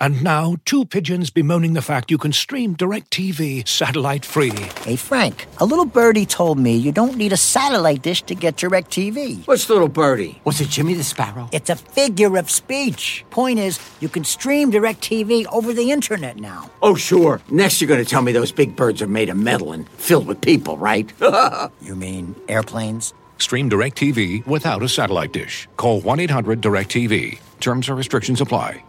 And now, two pigeons bemoaning the fact you can stream DirecTV satellite-free. Hey, Frank, a little birdie told me you don't need a satellite dish to get DirecTV. What's little birdie? Was it Jimmy the Sparrow? It's a figure of speech. Point is, you can stream DirecTV over the internet now. Oh, sure. Next you're going to tell me those big birds are made of metal and filled with people, right? You mean airplanes? Stream DirecTV without a satellite dish. Call 1-800-DirecTV. Terms and restrictions apply.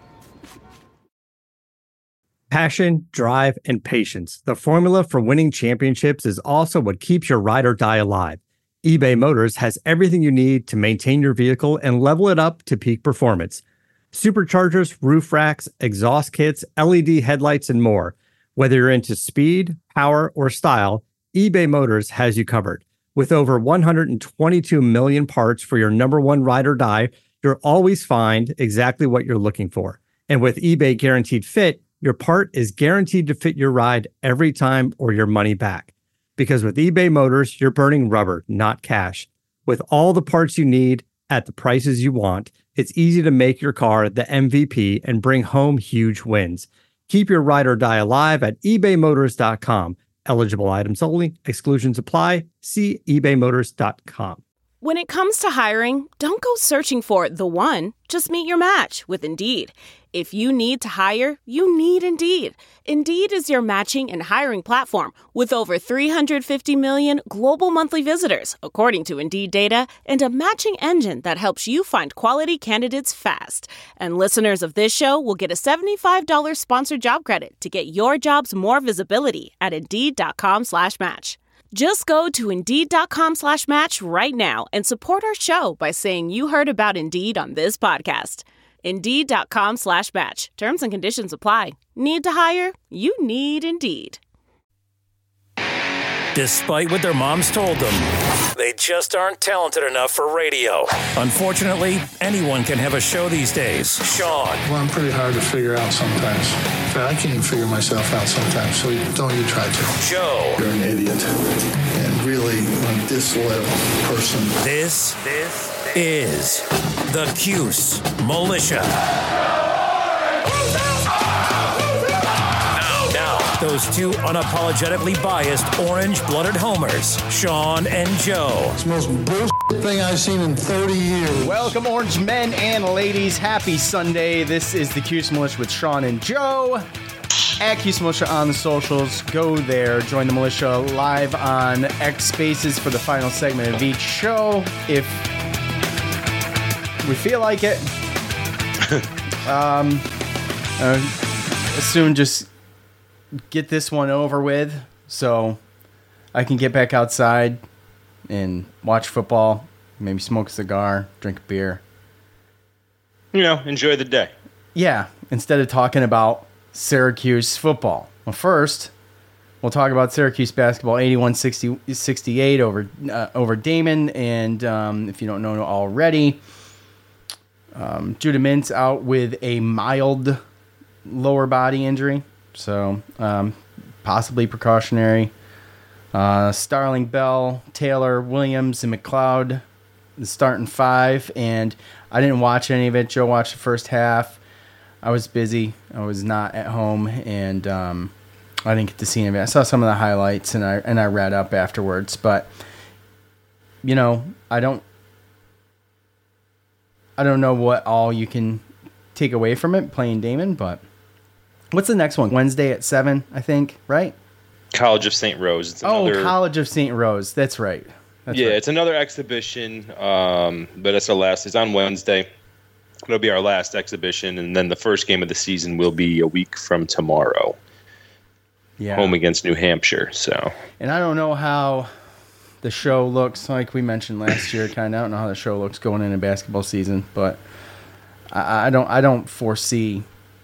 Passion, drive, and patience. The formula for winning championships is also what keeps your ride or die alive. eBay Motors has everything you need to maintain your vehicle and level it up to peak performance. Superchargers, roof racks, exhaust kits, LED headlights, and more. Whether you're into speed, power, or style, eBay Motors has you covered. With over 122 million parts for your number one ride or die, you'll always find exactly what you're looking for. And with eBay Guaranteed Fit, your part is guaranteed to fit your ride every time or your money back. Because with eBay Motors, you're burning rubber, not cash. With all the parts you need at the prices you want, it's easy to make your car the MVP and bring home huge wins. Keep your ride or die alive at ebaymotors.com. Eligible items only. Exclusions apply. See ebaymotors.com. When it comes to hiring, don't go searching for the one. Just meet your match with Indeed. If you need to hire, you need Indeed. Indeed is your matching and hiring platform with over 350 million global monthly visitors, according to Indeed data, and a matching engine that helps you find quality candidates fast. And listeners of this show will get a $75 sponsored job credit to get your jobs more visibility at Indeed.com/match. Just go to Indeed.com/match right now and support our show by saying you heard about Indeed on this podcast. Indeed.com/match. Terms and conditions apply. Need to hire? You need Indeed. Despite what their moms told them, they just aren't talented enough for radio. Unfortunately, anyone can have a show these days. Sean. Well, I'm pretty hard to figure out sometimes. In fact, I can't even figure myself out sometimes, so don't you try to. Joe. You're an idiot. And really a disloyal person. This is the Cuse Militia. Now, those two unapologetically biased orange-blooded homers, Sean and Joe. It's the most bullshit thing I've seen in 30 years. Welcome, orange men and ladies. Happy Sunday. This is the Cuse Militia with Sean and Joe. At Cuse Militia on the socials. Go there. Join the militia live on X Spaces for the final segment of each show. If we feel like it. Soon just get this one over with so I can get back outside and watch football, maybe smoke a cigar, drink a beer. Enjoy the day. Yeah, instead of talking about Syracuse football. Well, first, we'll talk about Syracuse basketball, 81-68 over Damon. And if you don't know already, Judah Mintz out with a mild lower body injury, so possibly precautionary. Starling, Bell, Taylor, Williams, and McLeod, the starting five, and I didn't watch any of it. Joe watched the first half. I was busy. I was not at home, and I didn't get to see any of it. I saw some of the highlights, and I read up afterwards, but I don't know what all you can take away from it playing Damon, but what's the next one? Wednesday at 7, I think, right? College of St. Rose. It's another... College of St. Rose. That's right. Right. It's another exhibition, but it's our last. It's on Wednesday. It'll be our last exhibition, and then the first game of the season will be a week from tomorrow. Yeah. Home against New Hampshire. So. And I don't know how the show looks, like we mentioned last year. I don't know how the show looks going into basketball season, but I don't foresee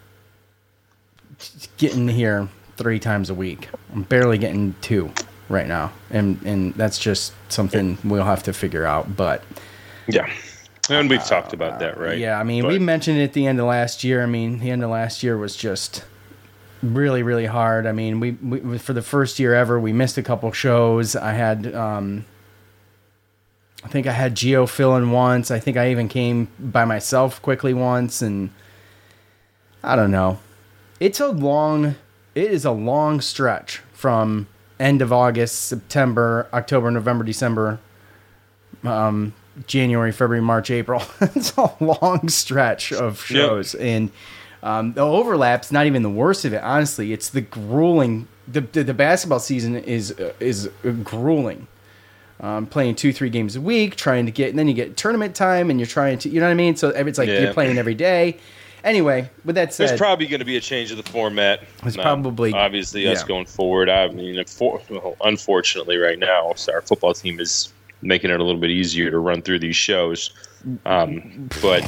getting here 3 times a week. I'm barely getting 2 right now, and that's just something we'll have to figure out. But yeah, and we've talked about that, right? Yeah, we mentioned it at the end of last year. The end of last year was just really, really hard. We for the first year ever, we missed a couple shows. I had I think I had Gio fill in once. I think I even came by myself quickly once, and I don't know. it is a long stretch from end of August, September, October, November, December, January, February, March, April. It's a long stretch of shows. Yep. And the overlap's not even the worst of it. Honestly, it's the grueling. The basketball season is grueling. Playing 2-3 games a week, trying to get, and then you get tournament time, and you're trying to, you know what I mean? So it's like you're playing every day. Anyway, with that said, there's probably going to be a change of the format. It's probably obviously us going forward. I mean, unfortunately, right now, our football team is making it a little bit easier to run through these shows. But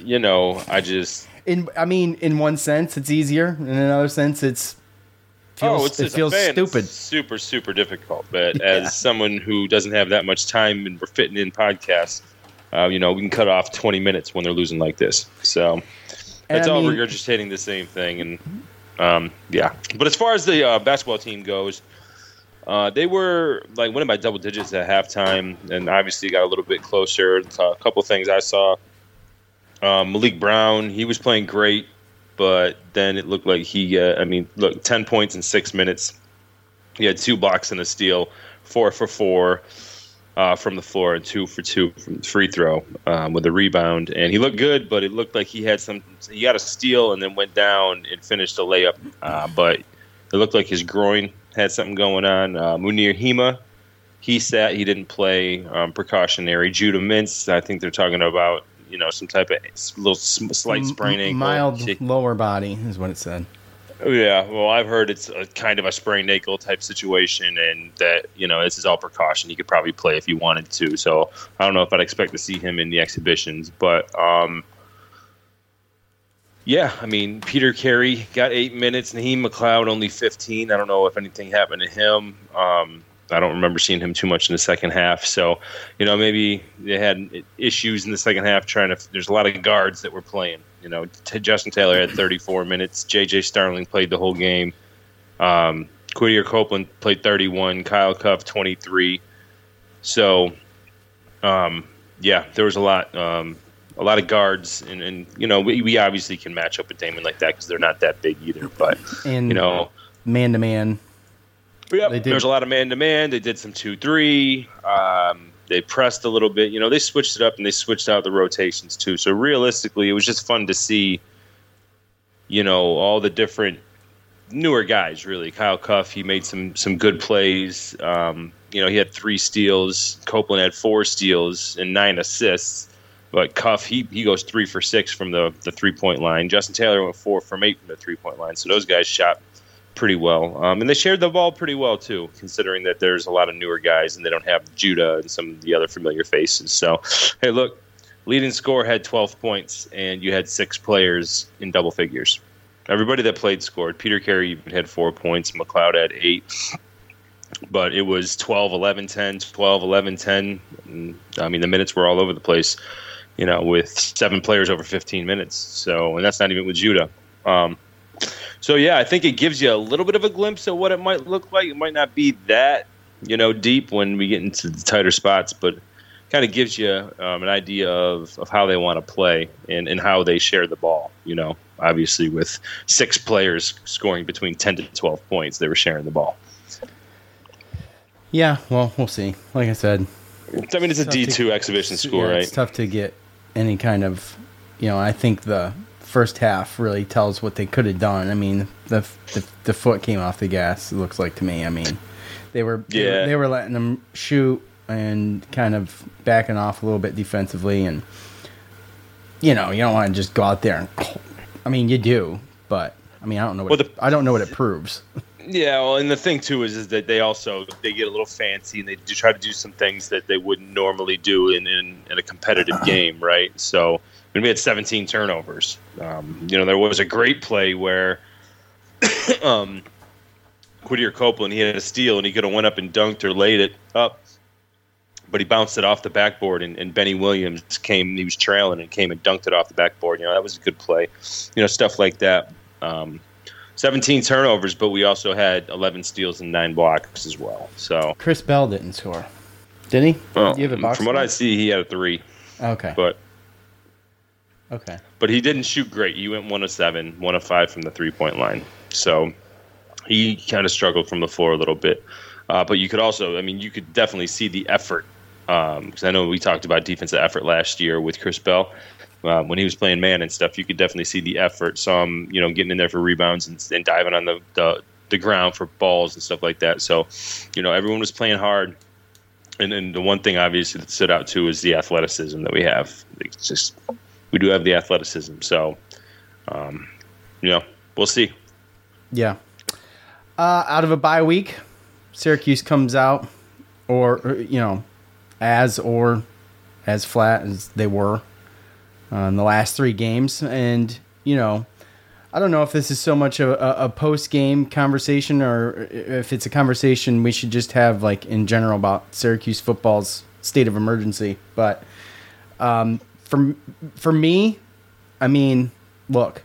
in one sense, it's easier. In another sense, it feels stupid. It's super, super difficult. But as someone who doesn't have that much time and we're fitting in podcasts, we can cut off 20 minutes when they're losing like this. So it's all regurgitating the same thing. And But as far as the basketball team goes, they were winning by double digits at halftime, and obviously got a little bit closer. A couple of things I saw. Malik Brown, he was playing great. But then it looked like 10 points in 6 minutes. He had 2 blocks and a steal, 4 for 4 from the floor, and 2 for 2 from the free throw with a rebound. And he looked good, but it looked like he got a steal and then went down and finished a layup. But it looked like his groin had something going on. Munir Hima, he didn't play, precautionary. Judah Mintz, I think they're talking about some type of little slight sprain ankle. Mild lower body is what it said. Yeah, well, I've heard it's a kind of a sprained ankle type situation, and that, this is all precaution. He could probably play if he wanted to. So I don't know if I'd expect to see him in the exhibitions. But, Peter Carey got 8 minutes, Naheem McLeod only 15. I don't know if anything happened to him. I don't remember seeing him too much in the second half. So, maybe they had issues in the second half there's a lot of guards that were playing. Justin Taylor had 34 minutes. J.J. Starling played the whole game. Quadir Copeland played 31. Kyle Cuff, 23. So, there was a lot of guards. And we obviously can match up with Damon like that because they're not that big either. But, man-to-man. Yep, there was a lot of man-to-man. They did some 2-3. They pressed a little bit. They switched it up and they switched out the rotations too. So realistically, it was just fun to see, all the different newer guys, really. Kyle Cuff, he made some good plays. He had 3 steals. Copeland had 4 steals and 9 assists. But Cuff, he goes 3 for 6 from the 3-point line. Justin Taylor went 4 from 8 from the 3-point line. So those guys shot pretty well. And they shared the ball pretty well, too, considering that there's a lot of newer guys and they don't have Judah and some of the other familiar faces. So, hey, look, leading scorer had 12 points, and you had 6 players in double figures. Everybody that played scored. Peter Carey even had 4 points. McLeod had 8. But it was 12-11-10, 12-11-10. And, the minutes were all over the place, with 7 players over 15 minutes. So, and that's not even with Judah. So, I think it gives you a little bit of a glimpse of what it might look like. It might not be that, deep when we get into the tighter spots, but kind of gives you an idea of how they want to play and how they share the ball. Obviously with 6 players scoring between 10 to 12 points, they were sharing the ball. Yeah, well, we'll see. Like I said. It's a D2 exhibition school, right? It's tough to get any kind of, I think the first half really tells what they could have done. The foot came off the gas, it looks like to me. They were letting them shoot and kind of backing off a little bit defensively, and you don't want to just go out there and you do, but I don't know I don't know what it proves. Yeah, well, and the thing too is that they get a little fancy and they do try to do some things that they wouldn't normally do in a competitive game, right? So we had 17 turnovers. There was a great play where Quadir Copeland, he had a steal and he could have went up and dunked or laid it up, but he bounced it off the backboard and Benny Williams came. He was trailing and came and dunked it off the backboard. That was a good play. Stuff like that. 17 turnovers, but we also had 11 steals and 9 blocks as well. So Chris Bell didn't score, did he? Well, from what I see, he had a 3. Okay, but Okay. But he didn't shoot great. He went 1 of 7, 1 of 5 from the 3-point line. So he kind of struggled from the floor a little bit. But you could also, you could definitely see the effort. Because I know we talked about defensive effort last year with Chris Bell. When he was playing man and stuff, you could definitely see the effort. Some, getting in there for rebounds and diving on the ground for balls and stuff like that. So, everyone was playing hard. And the one thing, obviously, that stood out, too, is the athleticism that we have. It's just, we do have the athleticism. So, we'll see. Yeah. Out of a bye week, Syracuse comes out, as flat as they were in the last 3 games. And, I don't know if this is so much a post-game conversation or if it's a conversation we should just have, in general about Syracuse football's state of emergency. But for me, look,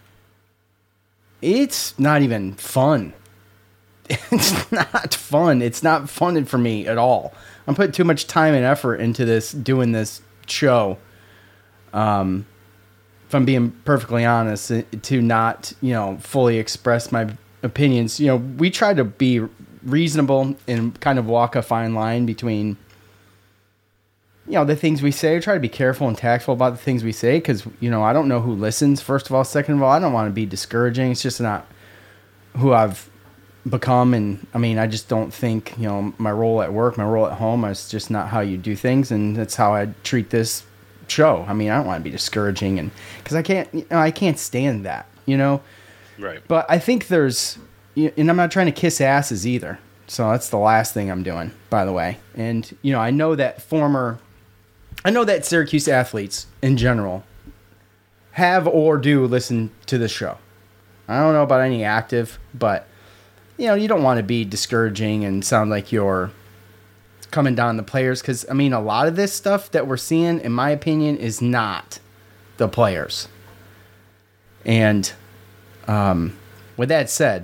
it's not even fun. It's not fun. It's not fun for me at all. I'm putting too much time and effort into doing this show. If I'm being perfectly honest, to not, fully express my opinions. We try to be reasonable and kind of walk a fine line between, the things we say. I try to be careful and tactful about the things we say because, I don't know who listens, first of all. Second of all, I don't want to be discouraging. It's just not who I've become. And, I just don't think, my role at work, my role at home is just not how you do things. And that's how I treat this show. I don't want to be discouraging, and because I can't stand that, Right. But I think there's, and I'm not trying to kiss asses either. So that's the last thing I'm doing, by the way. And I know that Syracuse athletes in general have or do listen to the show. I don't know about any active, but you don't want to be discouraging and sound like you're coming down the players, because a lot of this stuff that we're seeing, in my opinion, is not the players. And with that said,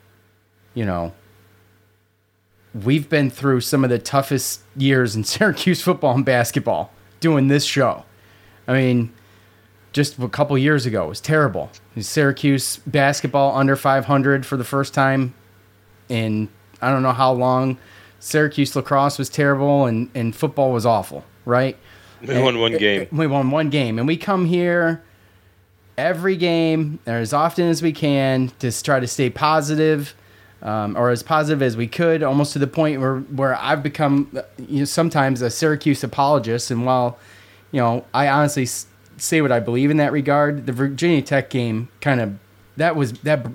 we've been through some of the toughest years in Syracuse football and basketball doing this show. Just a couple years ago, it was terrible. Syracuse basketball under 500 for the first time in I don't know how long. Syracuse lacrosse was terrible, and football was awful, right? We won one game. We won one game, and we come here every game, or as often as we can, to try to stay positive, or as positive as we could, almost to the point where I've become sometimes a Syracuse apologist. And while I honestly say what I believe in that regard, the Virginia Tech game that was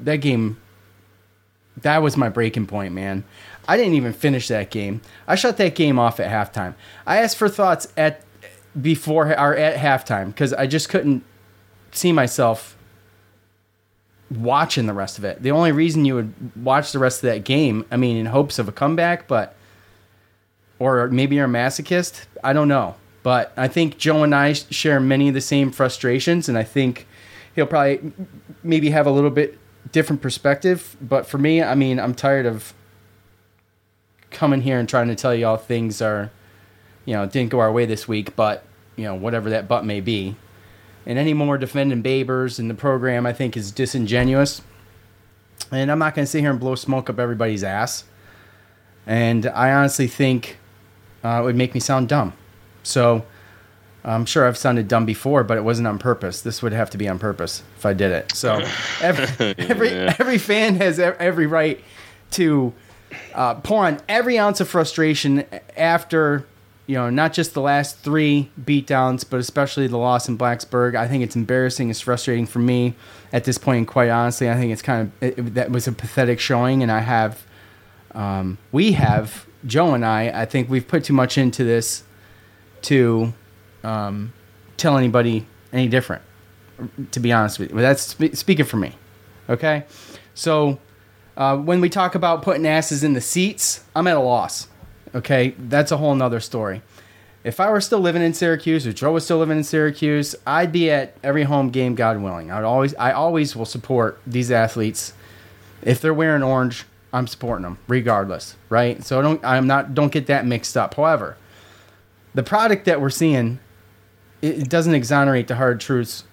my breaking point, man. I didn't even finish that game. I shut that game off at halftime. I asked for thoughts at halftime because I just couldn't see myself watching the rest of it. The only reason you would watch the rest of that game, in hopes of a comeback, or maybe you're a masochist, I don't know. But I think Joe and I share many of the same frustrations, and I think he'll probably maybe have a little bit different perspective. But for me, I'm tired of coming here and trying to tell you all things are, didn't go our way this week, but, whatever that but may be. And any more defending Babers in the program, I think, is disingenuous. And I'm not going to sit here and blow smoke up everybody's ass. And I honestly think it would make me sound dumb. So I'm sure I've sounded dumb before, but it wasn't on purpose. This would have to be on purpose if I did it. So every fan has every right to pour on every ounce of frustration after, not just the last 3 beatdowns, but especially the loss in Blacksburg. I think it's embarrassing. It's frustrating for me at this point. And quite honestly, I think it's that was a pathetic showing. And we have, Joe and I think we've put too much into this to tell anybody any different, to be honest with you. That's speaking for me. Okay. So, when we talk about putting asses in the seats, I'm at a loss. Okay, that's a whole nother story. If I were still living in Syracuse, or Joe was still living in Syracuse, I'd be at every home game, God willing. I always will support these athletes. If they're wearing orange, I'm supporting them regardless, right? So don't get that mixed up. However, the product that we're seeing, it doesn't exonerate the hard truths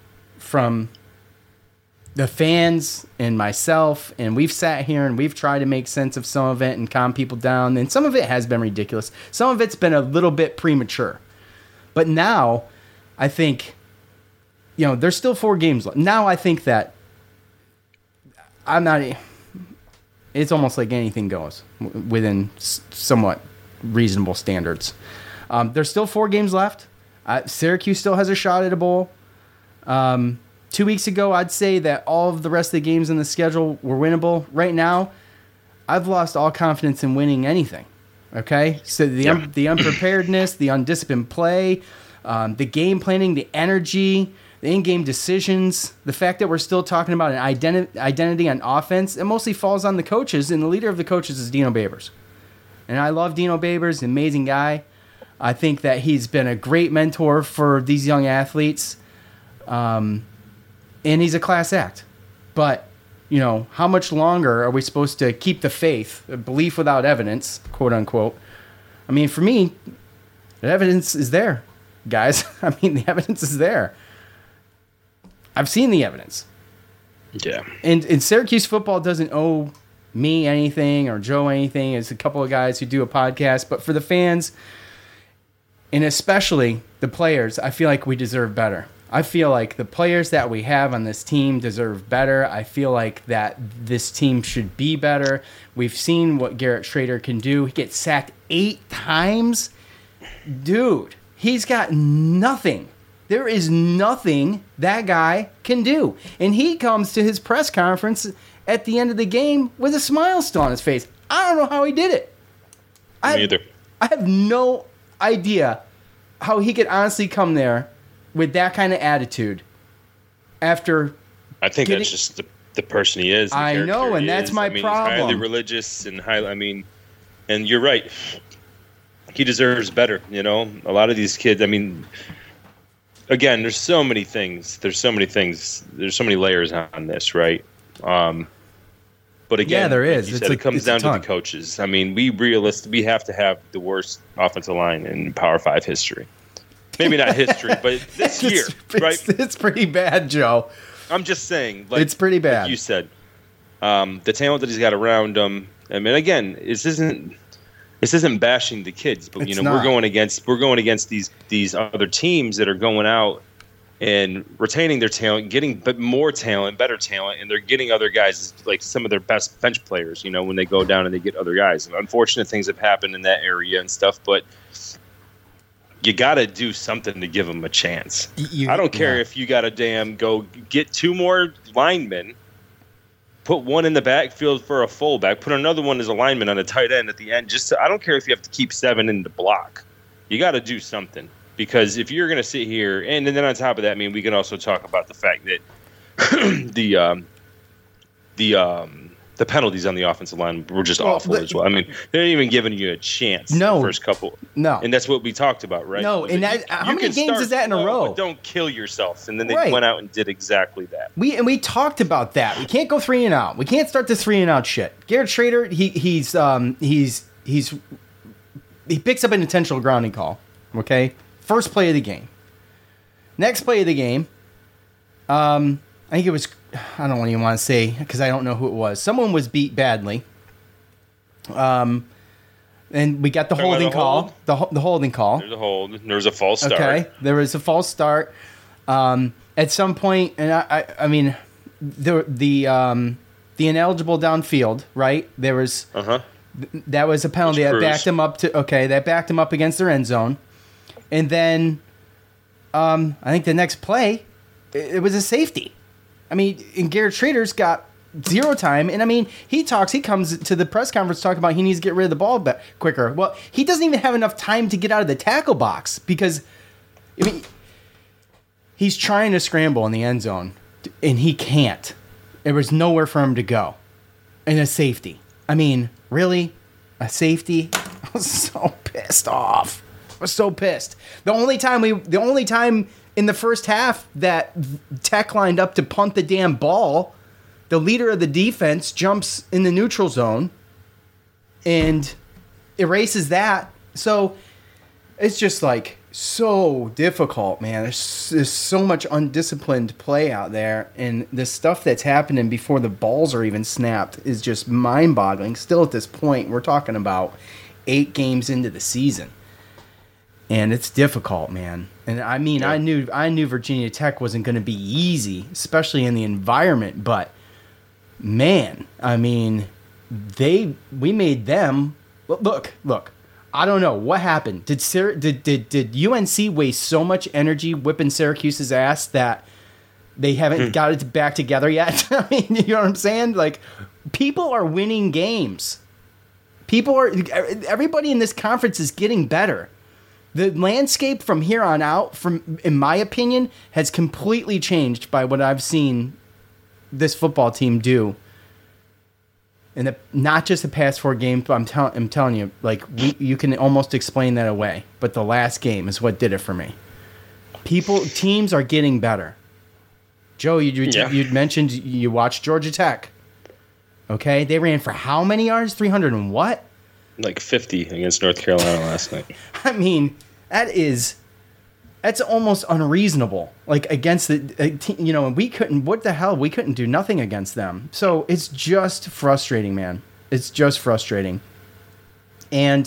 from the fans and myself, and we've sat here and we've tried to make sense of some of it and calm people down, and some of it has been ridiculous. Some of it's been a little bit premature. But now, I think, there's still 4 games left. Now I think that it's almost like anything goes within somewhat reasonable standards. There's still 4 games left. Syracuse still has a shot at a bowl. 2 weeks ago, I'd say that all of the rest of the games in the schedule were winnable. Right now, I've lost all confidence in winning anything. Okay? So the unpreparedness, the undisciplined play, the game planning, the energy, the in-game decisions, the fact that we're still talking about an identity on offense, it mostly falls on the coaches, and the leader of the coaches is Dino Babers. And I love Dino Babers, an amazing guy. I think that he's been a great mentor for these young athletes. And he's a class act. But, how much longer are we supposed to keep the faith, belief without evidence, quote unquote? I mean, for me, the evidence is there, guys. I mean, the evidence is there. I've seen the evidence. Yeah. And Syracuse football doesn't owe me anything or Joe anything. It's a couple of guys who do a podcast. But for the fans, and especially the players, I feel like we deserve better. I feel like the players that we have on this team deserve better. I feel like that this team should be better. We've seen what Garrett Schrader can do. He gets sacked 8 times. Dude, he's got nothing. There is nothing that guy can do. And he comes to his press conference at the end of the game with a smile still on his face. I don't know how he did it. Me either. I have no idea how he could honestly come there with that kind of attitude after I think that's just the person he is. I know, and that's my problem. He's highly religious and and you're right. He deserves better, A lot of these kids, again, there's so many things. There's so many layers on this, right? But again, there is. Like you said, it comes down to the coaches. We have to have the worst offensive line in Power 5 history. Maybe not history, but this year, right? It's pretty bad, Joe. I'm just saying. It's pretty bad. Like you said, the talent that he's got around him. Again, this isn't bashing the kids, but we're going against these other teams that are going out and retaining their talent, getting more talent, better talent, and they're getting other guys like some of their best bench players. When they go down and they get other guys. And unfortunate things have happened in that area and stuff, but you got to do something to give them a chance. I don't care if you got to go get 2 more linemen, put one in the backfield for a fullback, put another one as a lineman on a tight end at the end. I don't care if you have to keep 7 in the block. You got to do something, because if you're going to sit here, and then on top of that, we can also talk about the fact that the penalties on the offensive line were just awful as well. They didn't even giving you a chance. No. The first couple. No. And that's what we talked about, right? No. And how many games is that in a row? But don't kill yourself. And then they went out and did exactly that. We talked about that. We can't go 3 and out. We can't start this 3 and out shit. Garrett Schrader, he picks up an intentional grounding call. Okay, first play of the game. Next play of the game. I think it was. I don't even want to say because I don't know who it was. Someone was beat badly. And we got the holding call. The holding call. There's a hold. There was a false start. Okay, there was a false start. At some point, and the ineligible downfield, right? There was that was a penalty that backed him up against their end zone, and then I think the next play it was a safety. And Garrett Schrader's got 0 time, and he comes to the press conference talking about he needs to get rid of the ball quicker. Well, he doesn't even have enough time to get out of the tackle box because, he's trying to scramble in the end zone, and he can't. There was nowhere for him to go. And a safety. Really? A safety? I was so pissed off. I was so pissed. The only time in the first half that Tech lined up to punt the damn ball, the leader of the defense jumps in the neutral zone and erases that. So it's just like so difficult, man. There's so much undisciplined play out there, and the stuff that's happening before the balls are even snapped is just mind-boggling. Still at this point, we're talking about 8 games into the season, and it's difficult, man. And I mean, yeah. I knew Virginia Tech wasn't going to be easy, especially in the environment, but man, I mean, we made them look. I don't know what happened. Did UNC waste so much energy whipping Syracuse's ass that they haven't got it back together yet? I mean, you know what I'm saying? Like, people are winning games. Everybody in this conference is getting better. The landscape from here on out, in my opinion, has completely changed by what I've seen this football team do. And not just the past 4 games, but I'm telling you, like, you can almost explain that away. But the last game is what did it for me. Teams are getting better. Joe, you mentioned you watched Georgia Tech. Okay, they ran for how many yards? 300 and what? Like 50 against North Carolina last night. I mean, that's almost unreasonable. Like, against we couldn't. What the hell? We couldn't do nothing against them. So it's just frustrating, man. It's just frustrating. And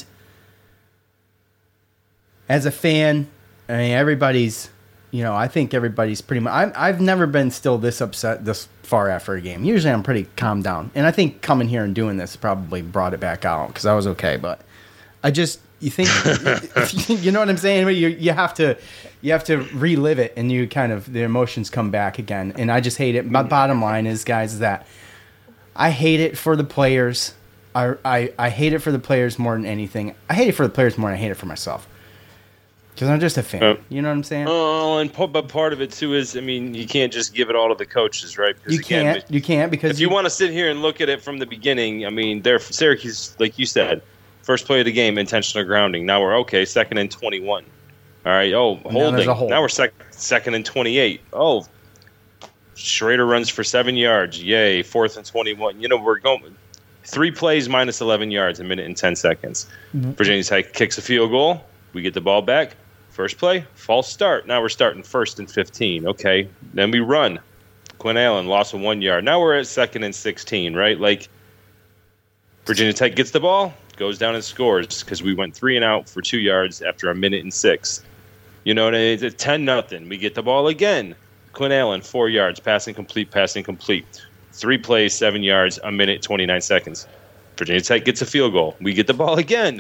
as a fan, I mean, everybody's. I think everybody's pretty much. I've never been still this upset this far after a game. Usually, I'm pretty calmed down, and I think coming here and doing this probably brought it back out because I was okay. But you think, you know what I'm saying? You have to relive it, and the emotions come back again. And I just hate it. My bottom line is, guys, is that I hate it for the players. I hate it for the players more than anything. I hate it for the players more than I hate it for myself. Because I'm just a fan. You know what I'm saying? Oh, but part of it, too, is, I mean, you can't just give it all to the coaches, right? You can't because... If you want to sit here and look at it from the beginning, I mean, Syracuse, like you said, first play of the game, intentional grounding. Now we're okay, 2nd and 21. All right, holding. Now we're 2nd and 28. Oh, Schrader runs for 7 yards. Yay, 4th and 21. We're going 3 plays minus 11 yards, a minute and 10 seconds. Virginia Tech kicks a field goal. We get the ball back. First play, false start. Now we're starting 1st and 15. Okay, then we run. Quinn Allen lost 1 yard. Now we're at 2nd and 16, right? Like, Virginia Tech gets the ball, goes down and scores because we went 3 and out for 2 yards after a minute and 6. It's 10-0. We get the ball again. Quinn Allen, 4 yards, passing complete. 3 plays, 7 yards, a minute, 29 seconds. Virginia Tech gets a field goal. We get the ball again.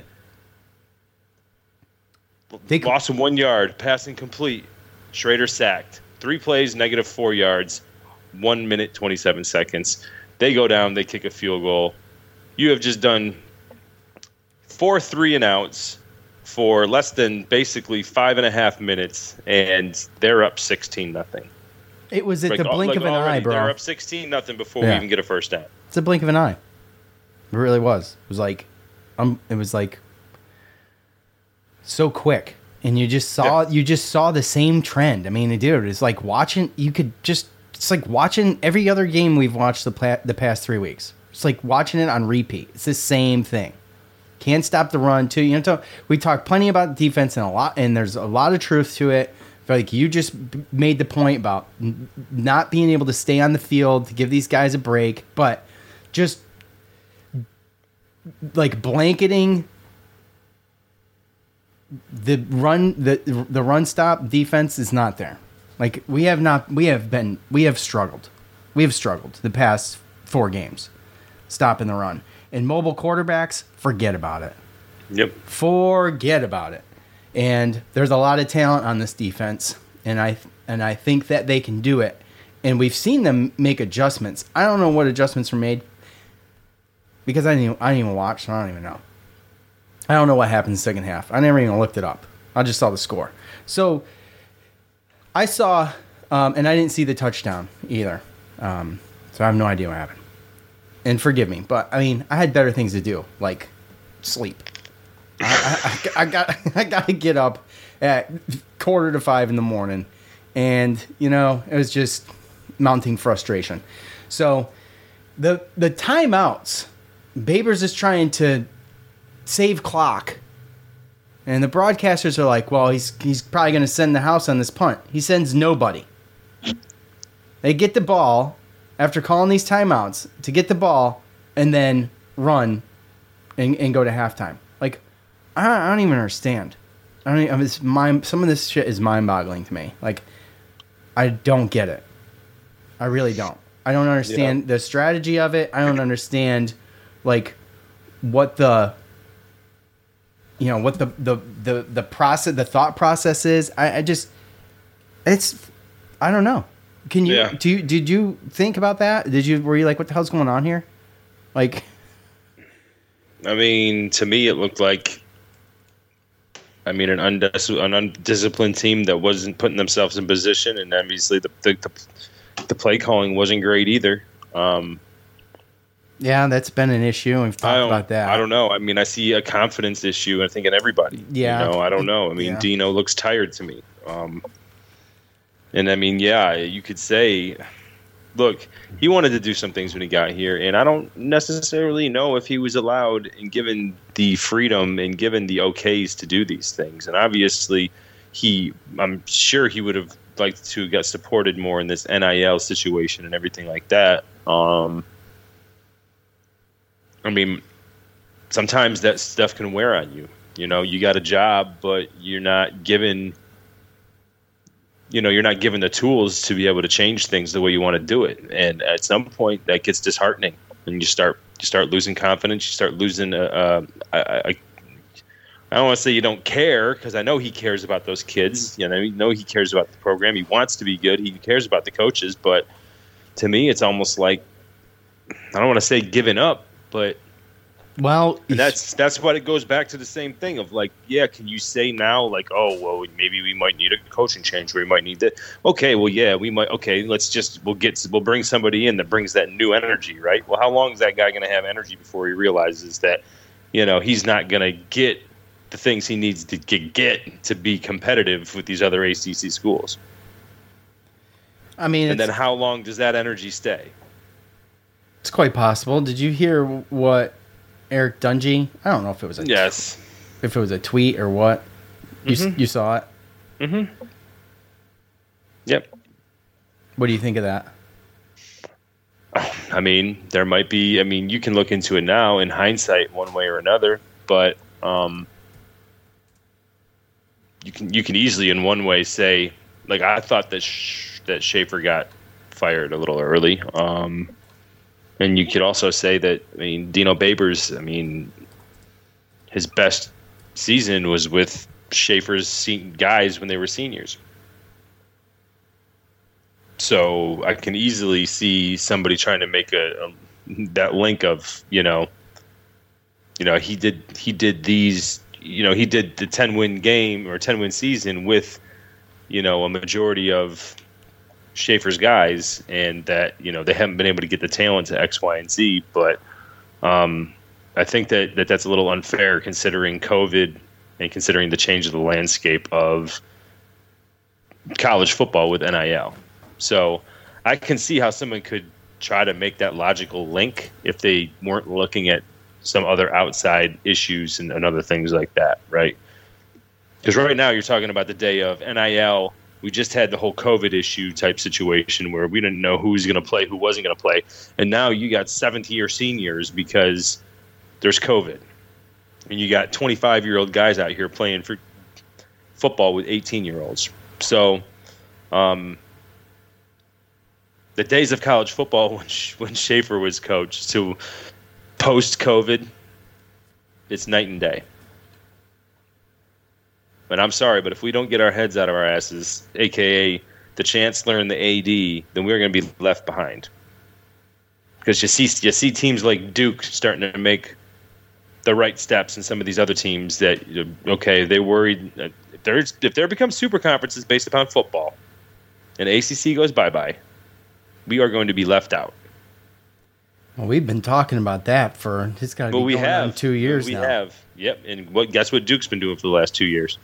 They lost 1 yard, passing complete. Schrader sacked. 3 plays, negative 4 yards, 1 minute, 27 seconds. They go down, they kick a field goal. You have just done 4 3-and-outs for less than basically 5.5 minutes, and they're up 16-0. It was at the blink of an eye, bro. They're up 16-0 before we even get a first down. It's a blink of an eye. It really was. It was like so quick, and you just saw the same trend. I mean, dude, it's like watching. It's like watching every other game we've watched the past 3 weeks. It's like watching it on repeat. It's the same thing. Can't stop the run too. We talk plenty about defense and there's a lot of truth to it. Like, you just made the point about not being able to stay on the field to give these guys a break, but just like blanketing the run stop defense is not there. Like, we have struggled. We have struggled the past 4 games stopping the run. And mobile quarterbacks, forget about it. Yep. Forget about it. And there's a lot of talent on this defense, and I think that they can do it. And we've seen them make adjustments. I don't know what adjustments were made because I didn't even watch, so I don't even know. I don't know what happened in the second half. I never even looked it up. I just saw the score. So I saw, and I didn't see the touchdown either. So I have no idea what happened. And forgive me, but I mean, I had better things to do, like sleep. I got to get up at 4:45 in the morning, and it was just mounting frustration. So the timeouts, Babers is trying to save clock And the broadcasters are like, well, he's probably going to send the house on this punt. He sends nobody. They get the ball after calling these timeouts to get the ball and then run and go to halftime. Like, I don't even understand. Some of this shit is mind-boggling to me. Like, I don't get it. I really don't. I don't understand the strategy of it. I don't understand, like, what the process, the thought process is. I don't know. Did you think about that? Were you like, what the hell's going on here? Like, I mean, to me, it looked like, an undisciplined team that wasn't putting themselves in position, and obviously the play calling wasn't great either. Yeah, that's been an issue. We've talked about that. I don't know. I mean, I see a confidence issue, I think, in everybody. Yeah. I don't know. I mean, Dino looks tired to me. And I mean, you could say, look, he wanted to do some things when he got here, and I don't necessarily know if he was allowed and given the freedom and given the okays to do these things. And obviously, I'm sure he would have liked to get supported more in this NIL situation and everything like that. I mean, sometimes that stuff can wear on you. You got a job, but you're not given the tools to be able to change things the way you want to do it. And at some point that gets disheartening, and you start losing confidence. You start losing, I don't want to say you don't care, because I know he cares about those kids. I know he cares about the program. He wants to be good. He cares about the coaches. But to me, it's almost like, I don't want to say giving up, but that's what it goes back to, the same thing of like, can you say now, like, oh, well, maybe we might need a coaching change, or we might need that. Okay, well, we might. Okay, we'll bring somebody in that brings that new energy, right? Well, how long is that guy going to have energy before he realizes that, he's not going to get the things he needs to get to be competitive with these other ACC schools? I mean, and then how long does that energy stay? It's quite possible. Did you hear what Eric Dungy? I don't know if it was if it was a tweet or what. You saw it? Mm-hmm. Yep. What do you think of that? I mean, there might be. I mean, you can look into it now in hindsight, one way or another. But you can easily, in one way, say, like, I thought that that Schaefer got fired a little early. And you could also say that, I mean, Dino Babers, I mean, his best season was with Schaefer's guys when they were seniors. So I can easily see somebody trying to make that link of, he did these, he did the 10-win game or 10-win season with, a majority of Schaefer's guys, and that they haven't been able to get the talent to X, Y, and Z. But I think that's a little unfair, considering COVID and considering the change of the landscape of college football with NIL. So I can see how someone could try to make that logical link if they weren't looking at some other outside issues and other things like that, right? Because right now you're talking about the day of NIL. We just had the whole COVID issue type situation where we didn't know who was going to play, who wasn't going to play. And now you got seventh-year seniors because there's COVID. And you got 25-year-old guys out here playing for football with 18-year-olds. So the days of college football when Schaefer was coach to post-COVID, it's night and day. But I'm sorry, but if we don't get our heads out of our asses, a.k.a. the chancellor and the AD, then we're going to be left behind. Because you see teams like Duke starting to make the right steps, and some of these other teams that, they worried that if there become super conferences based upon football and ACC goes bye-bye, we are going to be left out. Well, we've been talking about that for, it's got to be going on 2 years now. We have, yep. And guess what Duke's been doing for the last 2 years?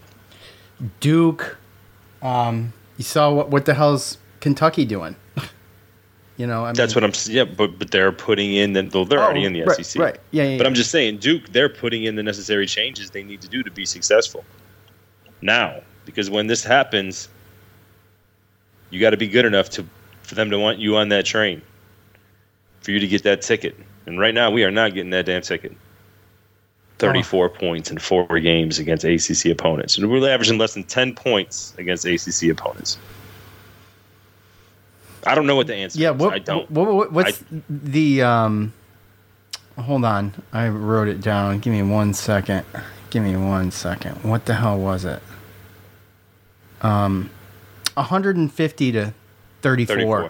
Duke, you saw what the hell's Kentucky doing? That's what I'm. Yeah, but they're putting in. They're already in the SEC. Right. Yeah. But I'm just saying, Duke. They're putting in the necessary changes they need to do to be successful. Now, because when this happens, you got to be good enough for them to want you on that train, for you to get that ticket. And right now, we are not getting that damn ticket. 34 points in 4 games against ACC opponents. And we're averaging less than 10 points against ACC opponents. I don't know what the answer is. I don't. What's the hold on. I wrote it down. Give me 1 second. What the hell was it? 150 to 34.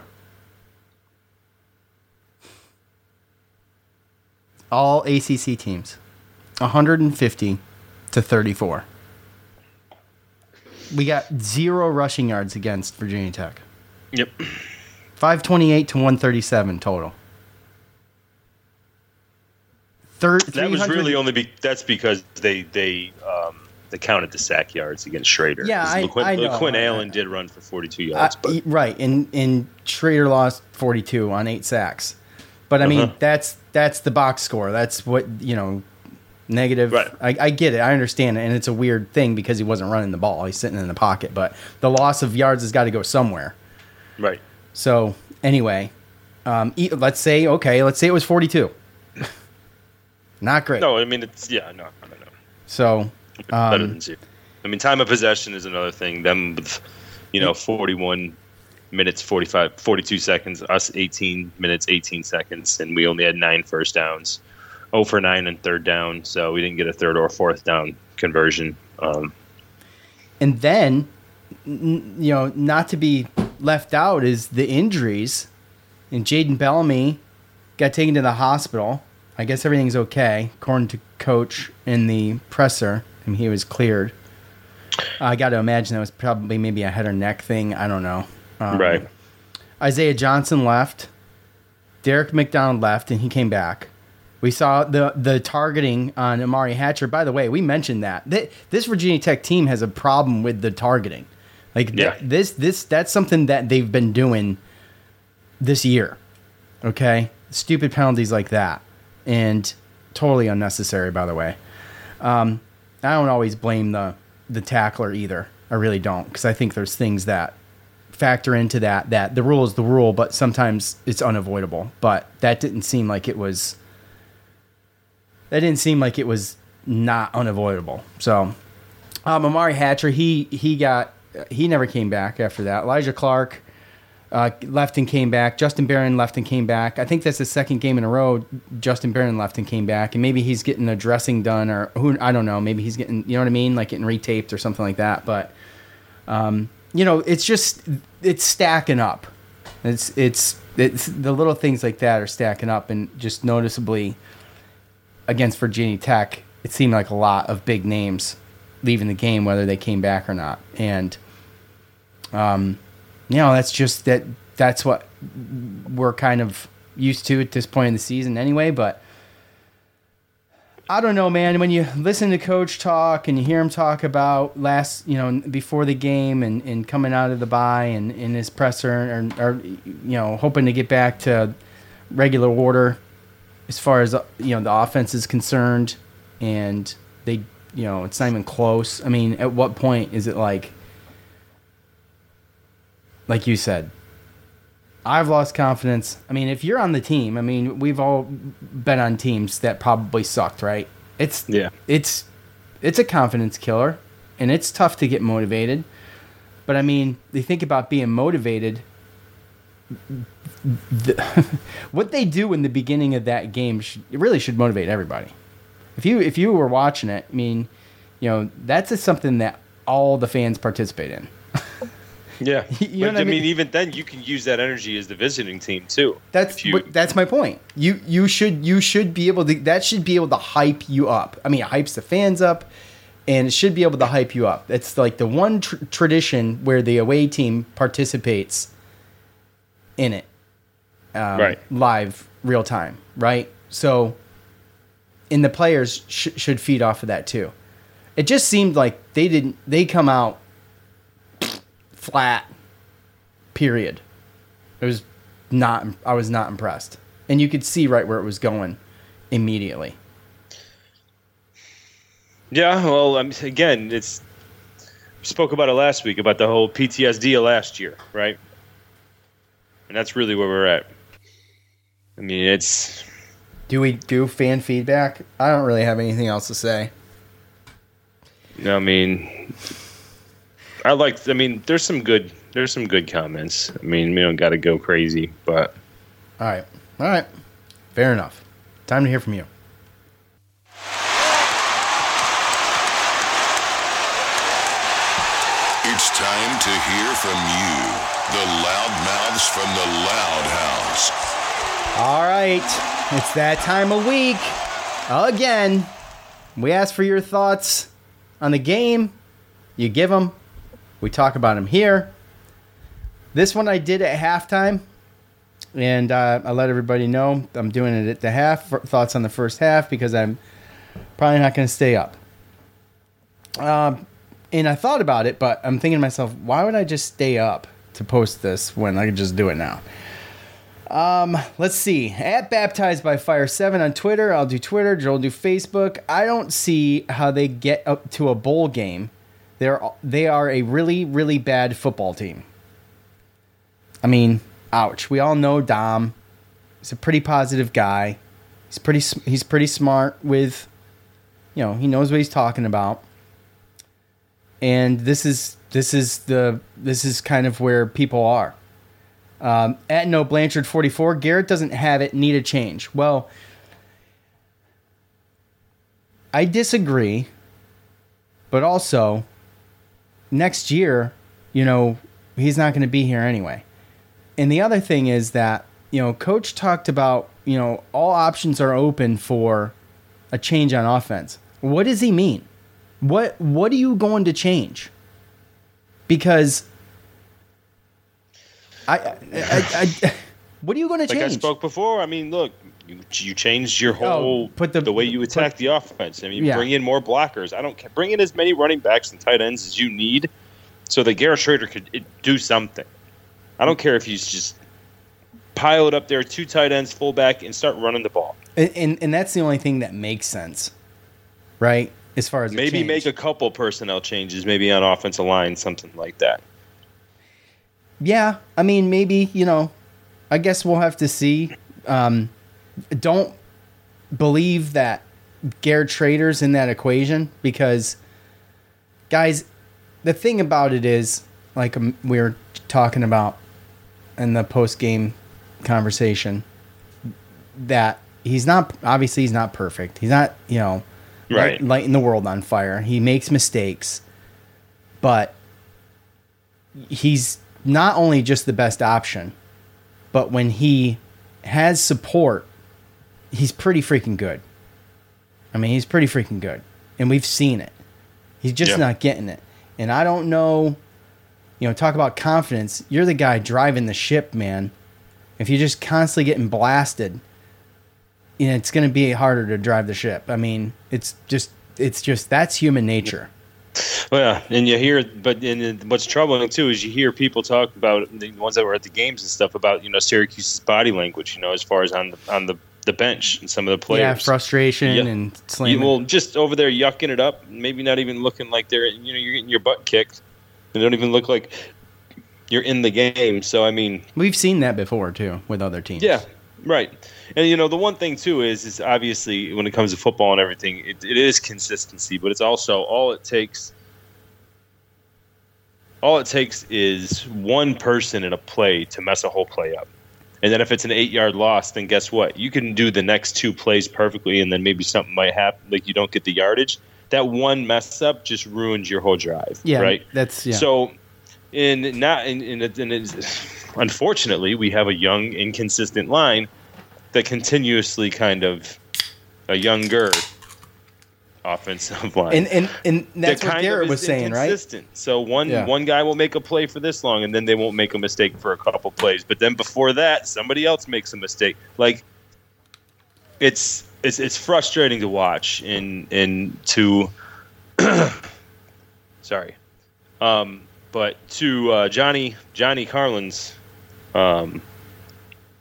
All ACC teams. 150 to 34. We got 0 rushing yards against Virginia Tech. Yep. 528 to 137 total. That was really only that's because they counted the sack yards against Schrader. Yeah, I know. Quinn Allen did run for 42 yards. Right, and Schrader lost 42 on 8 sacks. But I mean, that's the box score. That's what, negative. Right. I get it. I understand it. And it's a weird thing because he wasn't running the ball. He's sitting in the pocket. But the loss of yards has got to go somewhere. Right. So, anyway, let's say it was 42. Not great. No, I mean, no. So, better than 0. I mean, time of possession is another thing. Them with, 41 minutes, 42 seconds, us 18 minutes, 18 seconds, and we only had 9 first downs. 0 for 9 and third down, so we didn't get a third or fourth down conversion. And then, not to be left out is the injuries. And Jaden Bellamy got taken to the hospital. I guess everything's okay, according to Coach in the presser, and he was cleared. I got to imagine that was probably maybe a head or neck thing. I don't know. Right. Isaiah Johnson left. Derek McDonald left, and he came back. We saw the targeting on Amari Hatcher. By the way, we mentioned that. This Virginia Tech team has a problem with the targeting. That's something that they've been doing this year. Okay? Stupid penalties like that. And totally unnecessary, by the way. I don't always blame the tackler either. I really don't, because I think there's things that factor into that the rule is the rule, but sometimes it's unavoidable. But that didn't seem like it was not unavoidable. So Amari Hatcher, he never came back after that. Elijah Clark left and came back. Justin Barron left and came back. I think that's the second game in a row Justin Barron left and came back, and maybe he's getting a dressing done, or I don't know, maybe he's getting, you know what I mean, like getting retaped or something like that. But it's stacking up. It's the little things like that are stacking up, and just noticeably against Virginia Tech, it seemed like a lot of big names leaving the game, whether they came back or not. And that's what we're kind of used to at this point in the season anyway. But I don't know, man. When you listen to Coach talk and you hear him talk about before the game and coming out of the bye and in his presser or hoping to get back to regular order as far as the offense is concerned, and they it's not even close. I mean, at what point is it like you said, I've lost confidence. I mean, if you're on the team, I mean, we've all been on teams that probably sucked, right? It's a confidence killer, and it's tough to get motivated. But I mean, they think about being motivated. What they do in the beginning of that game it really should motivate everybody. If you were watching it, I mean, that's just something that all the fans participate in. Yeah, but I mean, even then, you can use that energy as the visiting team too. That's my point. You should be able to. That should be able to hype you up. I mean, it hypes the fans up, and it should be able to hype you up. It's like the one tradition where the away team participates in it, right? Live, real time, right? So, and the players should feed off of that too. It just seemed like they didn't. They come out flat, period. It was was not impressed. And you could see right where it was going immediately. Yeah, well, again, we spoke about it last week, about the whole PTSD of last year, right? And that's really where we're at. I mean, it's... Do we do fan feedback? I don't really have anything else to say. I mean, there's some good comments. I mean, we don't got to go crazy, but... All right. Fair enough. Time to hear from you. It's time to hear from you, the loudmouths from the Loud House. All right, it's that time of week. Again, we ask for your thoughts on the game. You give them. We talk about them here. This one I did at halftime, and I let everybody know I'm doing it at the half. Thoughts on the first half, because I'm probably not going to stay up. And I thought about it, but I'm thinking to myself, why would I just stay up to post this when I could just do it now? Let's see. At Baptized by Fire 7 on Twitter. I'll do Twitter. Joel will do Facebook. I don't see how they get up to a bowl game. They are a really, really bad football team. I mean, ouch. We all know Dom. He's a pretty positive guy. He's pretty smart with, he knows what he's talking about. And this is kind of where people are. At No Blanchard 44, Garrett doesn't have it, need a change. Well, I disagree, but also next year, he's not going to be here anyway. And the other thing is that, Coach talked about, all options are open for a change on offense. What does he mean? What are you going to change? Because I what are you going to change? Like I spoke before, I mean, look, you changed your whole the way you attack the offense. I mean, bring in more blockers. I don't care. Bring in as many running backs and tight ends as you need, so that Garrett Schrader could do something. I don't care if you just pile it up there, 2 tight ends, fullback, and start running the ball. And that's the only thing that makes sense, right? As far as maybe make a couple personnel changes, maybe on offensive line, something like that. Yeah, I mean, maybe, I guess we'll have to see. Don't believe that Garrett Schrader's in that equation, because, guys, the thing about it is, like we were talking about in the post-game conversation, that he's not perfect. He's not, right, lighting the world on fire. He makes mistakes, but he's not only just the best option, but when he has support, he's pretty freaking good. I mean, he's pretty freaking good, and we've seen it. He's just not getting it. And I don't know, talk about confidence. You're the guy driving the ship, man. If you're just constantly getting blasted, it's going to be harder to drive the ship. I mean, it's just that's human nature. Well, yeah, and you hear, what's troubling too is you hear people talk about, the ones that were at the games and stuff, about Syracuse's body language, as far as on the bench and some of the players. Yeah, frustration and slamming. Well, just over there yucking it up, maybe not even looking like they're you're getting your butt kicked. They don't even look like you're in the game. So I mean, we've seen that before too with other teams. Yeah, right. And the one thing too is obviously when it comes to football and everything, it is consistency, but it's also all it takes is one person in a play to mess a whole play up. And then if it's an 8-yard loss, then guess what? You can do the next 2 plays perfectly, and then maybe something might happen, like you don't get the yardage. That one mess up just ruins your whole drive. Yeah, right. So, unfortunately, we have a young, inconsistent line that continuously kind of a younger offensive line. And that's what Garrett was saying, right? So one guy will make a play for this long, and then they won't make a mistake for a couple plays. But then before that, somebody else makes a mistake. Like it's frustrating to watch and to sorry. But to Johnny Carlin's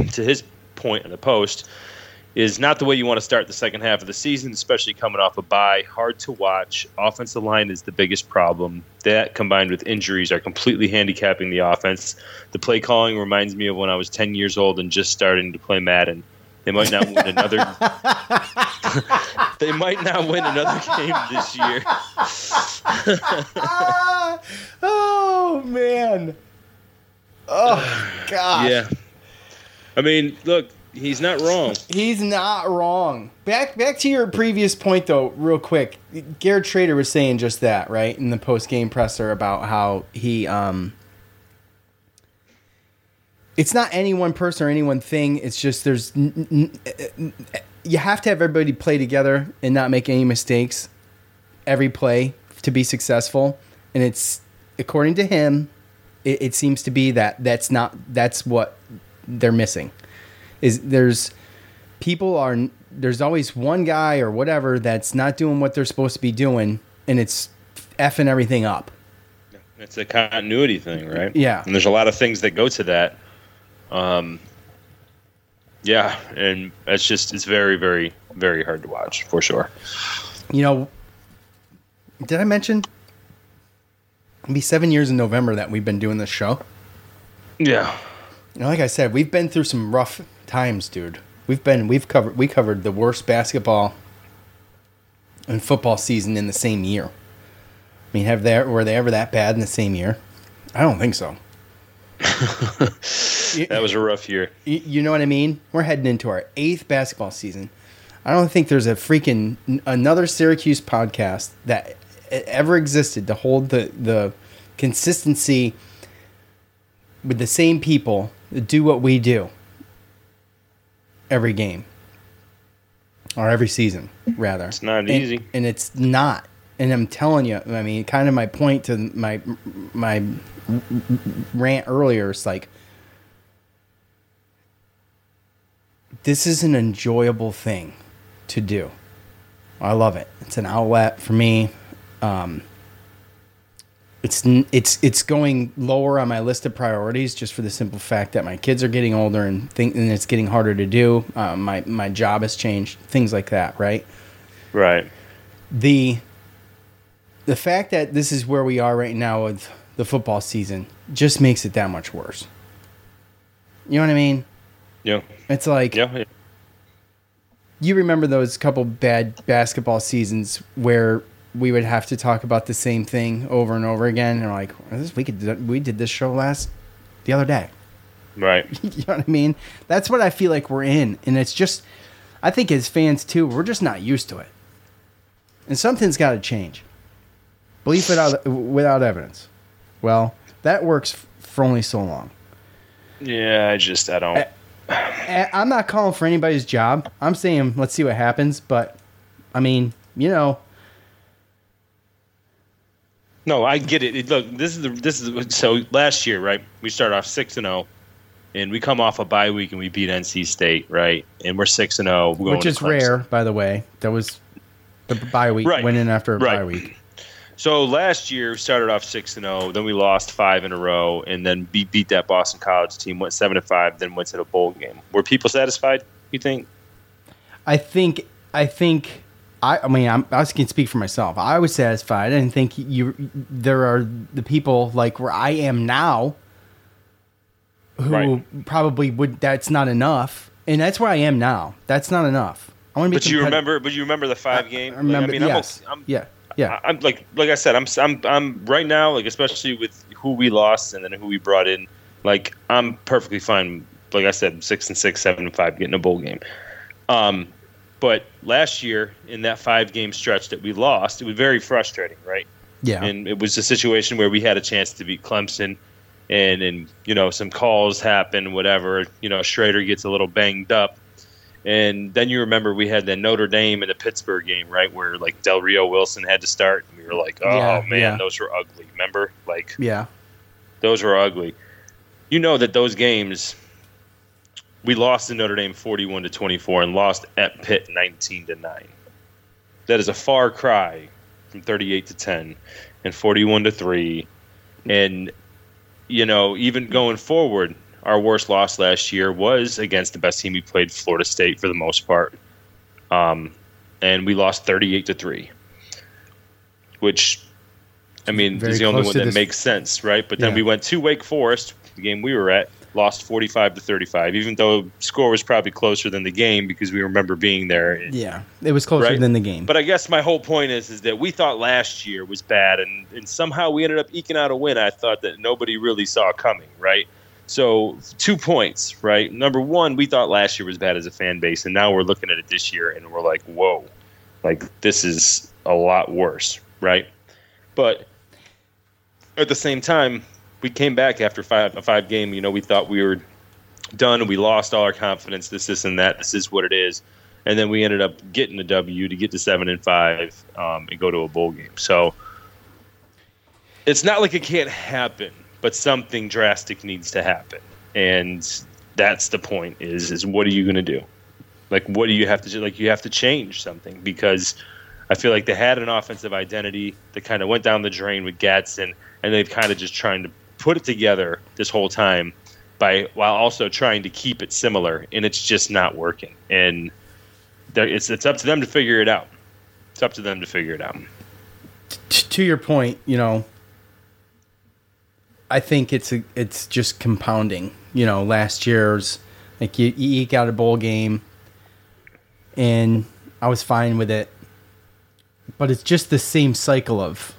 to his point in the post, is not the way you want to start the second half of the season, especially coming off a bye. Hard to watch. Offensive line is the biggest problem. That, combined with injuries, are completely handicapping the offense. The play calling reminds me of when I was 10 years old and just starting to play Madden. They might not win another. They might not win another game this year. Oh man. Oh God. Yeah. I mean, look. He's not wrong. He's not wrong. Back to your previous point, though, real quick. Garrett Schrader was saying just that, right, in the post-game presser about how he it's not any one person or any one thing. It's just there's you have to have everybody play together and not make any mistakes every play to be successful. And it's, according to him, it seems to be that's what they're missing. There's always one guy or whatever that's not doing what they're supposed to be doing, and it's effing everything up. It's a continuity thing, right? Yeah. And there's a lot of things that go to that. Yeah, and it's very, very, very hard to watch, for sure. You know, did I mention it'll be 7 years in November that we've been doing this show? Yeah. You know, like I said, we've been through some rough times, dude. We covered the worst basketball and football season in the same year. I mean, were they ever that bad in the same year? I don't think so. That was a rough year. You know what I mean? We're heading into our 8th basketball season. I don't think there's another Syracuse podcast that ever existed to hold the consistency with the same people that do what we do every game or every season, rather. It's not easy. And it's not. And I'm telling you, I mean, kind of my point to my rant earlier is like, this is an enjoyable thing to do. I love it. It's an outlet for me. It's going lower on my list of priorities just for the simple fact that my kids are getting older and it's getting harder to do. My job has changed, things like that, right? Right. The fact that this is where we are right now with the football season just makes it that much worse. You know what I mean? Yeah. It's like, yeah. You remember those couple bad basketball seasons where we would have to talk about the same thing over and over again, and like, we did this show the other day. Right. You know what I mean? That's what I feel like we're in, and it's just, I think as fans too, we're just not used to it, and something's got to change. Belief without evidence. Well, that works for only so long. Yeah, I don't. I'm not calling for anybody's job. I'm saying let's see what happens, but I mean, you know. No, I get it. Look, this is so last year, right? We started off 6-0, and we come off a bye week and we beat NC State, right? And we're 6-0, which is rare, by the way. That was the bye week, right. Went in after a bye week. So last year we started off 6-0, then we lost 5 in a row, and then beat that Boston College team, went 7-5, then went to the bowl game. Were people satisfied? You think? I mean, I can speak for myself. I was satisfied. I didn't think there are the people like where I am now who probably would. That's not enough, and that's where I am now. That's not enough. I want to be. But you remember the 5 game? I remember. Yes. Yeah. I'm like I said. I'm right now, like especially with who we lost and then who we brought in. Like I'm perfectly fine. Like I said, 6-6, 7-5, getting a bowl game. But last year, in that 5-game stretch that we lost, it was very frustrating, right? Yeah. And it was a situation where we had a chance to beat Clemson, and you know, some calls happen, whatever. You know, Schrader gets a little banged up. And then you remember we had the Notre Dame and the Pittsburgh game, right, where like Del Rio Wilson had to start. And we were like, those were ugly. Remember? Like, yeah, those were ugly. You know that those games – we lost to Notre Dame 41-24 and lost at Pitt 19-9. That is a far cry from 38-10 and 41-3. And, you know, even going forward, our worst loss last year was against the best team we played, Florida State, for the most part. And we lost 38-3, which, I mean, is the only one that makes sense, right? But then we went to Wake Forest, the game we were at, lost 45-35, even though the score was probably closer than the game because we remember being there. Yeah, it was closer than the game. But I guess my whole point is that we thought last year was bad, and somehow we ended up eking out a win I thought that nobody really saw coming, right? So 2 points, right? Number one, we thought last year was bad as a fan base, and now we're looking at it this year, and we're like, whoa, like this is a lot worse, right? But at the same time, we came back after a five game. We thought we were done, and we lost all our confidence. This and that. This is what it is. And then we ended up getting a W to get to 7-5 and go to a bowl game. So it's not like it can't happen, but something drastic needs to happen. And that's the point is what are you going to do? Like, what do you have to do? Like, you have to change something because I feel like they had an offensive identity that kind of went down the drain with Gadsden, and they've kind of just trying to put it together this whole time while also trying to keep it similar, and it's just not working. And it's up to them to figure it out. It's up to them to figure it out. To your point, I think it's just compounding. Last year's, like you eke out a bowl game, and I was fine with it, but it's just the same cycle of,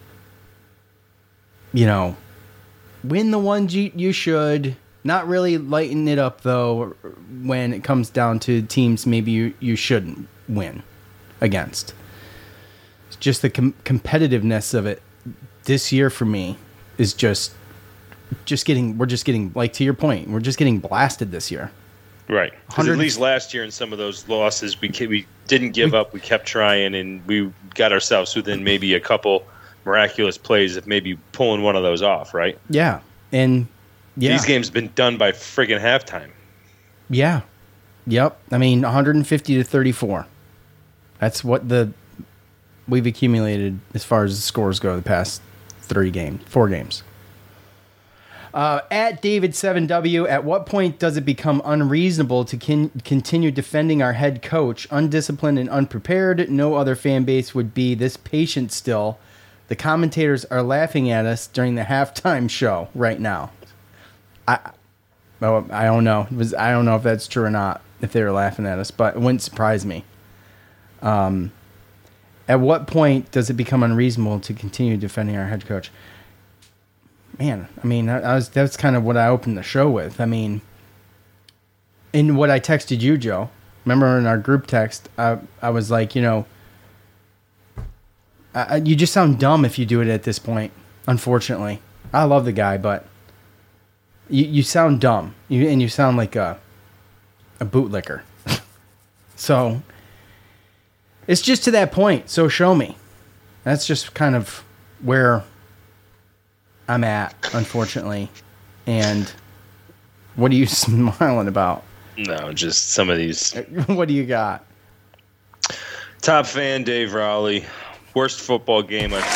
win the ones you should, not really lighten it up though when it comes down to teams maybe you shouldn't win against. It's just the competitiveness of it this year for me is just getting, like, to your point, we're just getting blasted this year. Right. Because at least last year in some of those losses, we didn't give up. We kept trying, and we got ourselves within maybe a couple miraculous plays of maybe pulling one of those off, right? Yeah. And these games have been done by friggin' halftime. Yeah. Yep. I mean, 150-34. That's what we've accumulated as far as the scores go the past 4 games. At David7W, at what point does it become unreasonable to continue defending our head coach? Undisciplined and unprepared. No other fan base would be this patient still. The commentators are laughing at us during the halftime show right now. I don't know. I don't know if that's true or not, if they were laughing at us, but it wouldn't surprise me. At what point does it become unreasonable to continue defending our head coach? Man, I mean, that's kind of what I opened the show with. I mean, in what I texted you, Joe, remember in our group text, I was like, you just sound dumb if you do it at this point, unfortunately. I love the guy, but you sound dumb. You sound like a bootlicker. So, it's just to that point, so show me. That's just kind of where I'm at, unfortunately. And what are you smiling about? No, just some of these. What do you got? Top fan Dave Rowley. Worst football game I've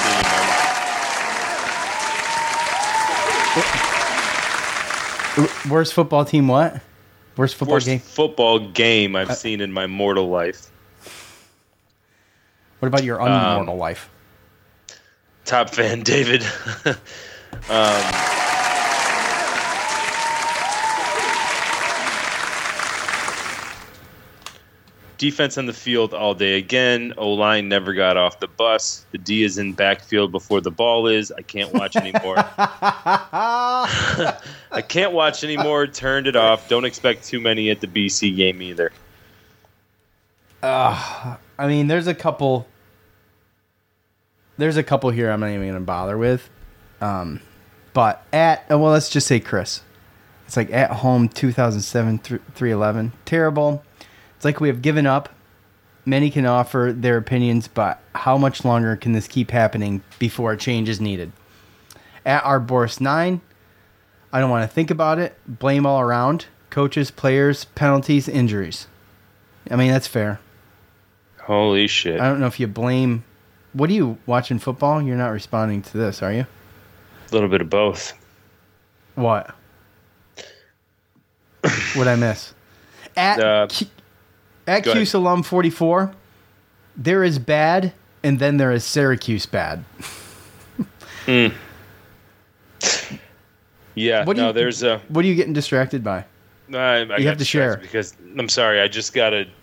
seen. Worst football team what? Worst football game? Worst football game I've seen in my mortal life. What about your unmortal life? Top fan David. Defense on the field all day again. O-line never got off the bus. The D is in backfield before the ball is. I can't watch anymore. I can't watch anymore. Turned it off. Don't expect too many at the BC game either. I mean, there's a couple here I'm not even going to bother with. But let's just say Chris. It's like at home 2007 311. Terrible. It's like we have given up. Many can offer their opinions, but how much longer can this keep happening before a change is needed? At our Boris 9, I don't want to think about it. Blame all around. Coaches, players, penalties, injuries. I mean, that's fair. Holy shit. I don't know if you blame... What are you watching football? You're not responding to this, are you? A little bit of both. What? What'd I miss? At Cuse alum 44, there is bad, and then there is Syracuse bad. Yeah, what are you getting distracted by? I you have to share because I'm sorry. I just got a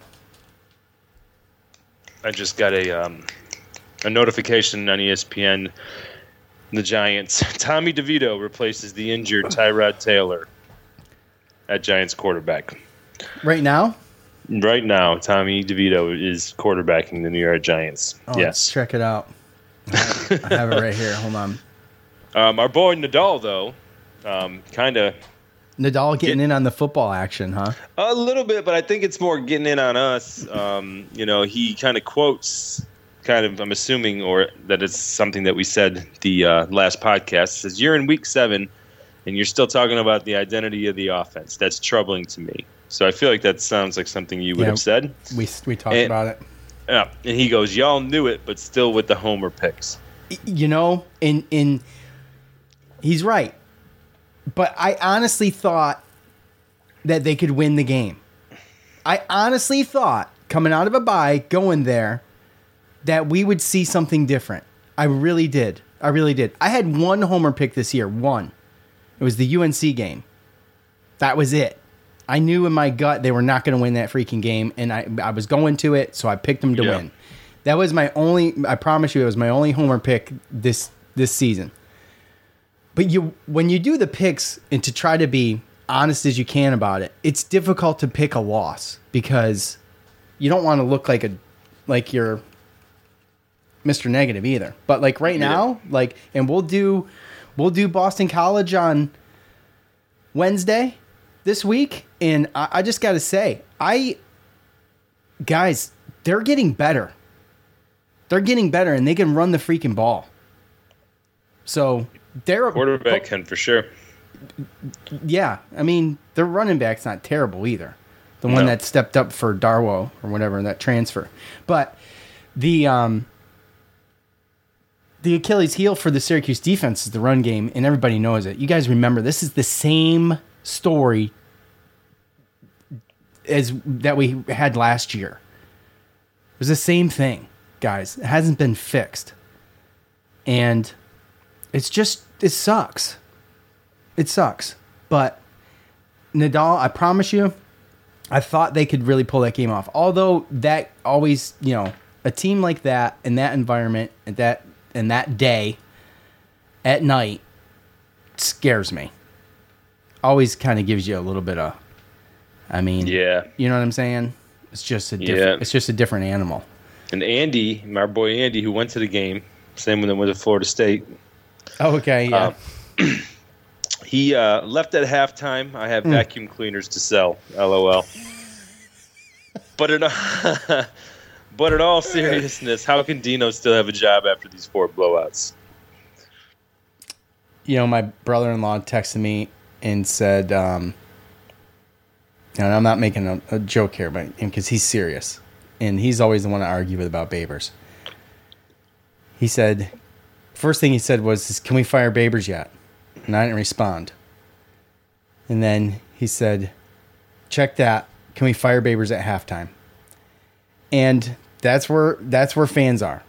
notification on ESPN. The Giants. Tommy DeVito replaces the injured Tyrod Taylor at Giants quarterback. Right now? Right now, Tommy DeVito is quarterbacking the New York Giants. Oh, yes. Let's check it out. I have it right here. Hold on. Our boy Nadal, though, kind of... Nadal getting in on the football action, huh? A little bit, but I think it's more getting in on us. He kind of quotes... I'm assuming, or that it's something that we said the last podcast. It says, you're in week 7, and you're still talking about the identity of the offense. That's troubling to me. So I feel like that sounds like something you would have said. We talked about it. Yeah, and he goes, y'all knew it, but still with the homer picks. In he's right. But I honestly thought that they could win the game. I honestly thought, coming out of a bye, going there, that we would see something different. I really did. I had one homer pick this year. One. It was the UNC game. That was it. I knew in my gut they were not going to win that freaking game, and I was going to it, so I picked them to win. That was my only, I promise you, it was my only homer pick this season. But when you do the picks and to try to be honest as you can about it, it's difficult to pick a loss because you don't want to look like you're Mr. Negative either. But like right now, and we'll do Boston College on Wednesday this week, and I just got to say, guys, they're getting better. They're getting better, and they can run the freaking ball. So they're quarterback can for sure. Yeah, I mean their running back's not terrible either. The one that stepped up for Darwo or whatever, that transfer, but the Achilles heel for the Syracuse defense is the run game, and everybody knows it. You guys remember, this is the same story as that we had last year. It was the same thing, guys. It hasn't been fixed. And it sucks. It sucks. But Nadal, I promise you, I thought they could really pull that game off. Although that always, a team like that in that environment, and that day, at night, scares me. Always kind of gives you a little bit of, you know what I'm saying? It's just a different animal. And Andy, my boy Andy, who went to the game, same one that went to Florida State. Oh, okay, yeah. He left at halftime. I have vacuum cleaners to sell. LOL. But in all seriousness, how can Dino still have a job after these 4 blowouts? My brother-in-law texted me and said, and I'm not making a joke here, but because he's serious, and he's always the one to argue with about Babers. He said, first thing he said was, "Can we fire Babers yet?" And I didn't respond. And then he said, "Check that. Can we fire Babers at halftime?" And that's where fans are.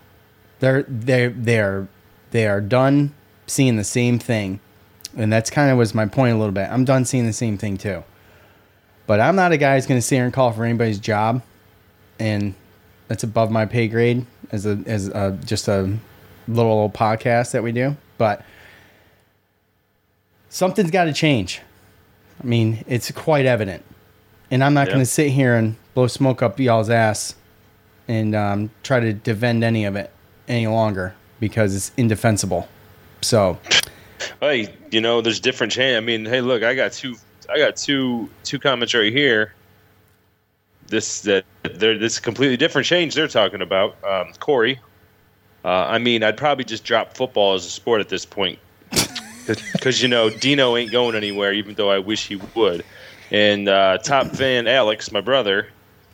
They are done seeing the same thing. And that's kind of was my point a little bit. I'm done seeing the same thing too. But I'm not a guy who's going to sit here and call for anybody's job, and that's above my pay grade as just a little old podcast that we do. But something's got to change. I mean, it's quite evident. And I'm not going to sit here and blow smoke up y'all's ass and try to defend any of it any longer because it's indefensible. So, hey, there's different change. I mean, hey, look, I got two comments right here. This completely different change they're talking about. Corey, I'd probably just drop football as a sport at this point because Dino ain't going anywhere, even though I wish he would. And top fan Alex, my brother,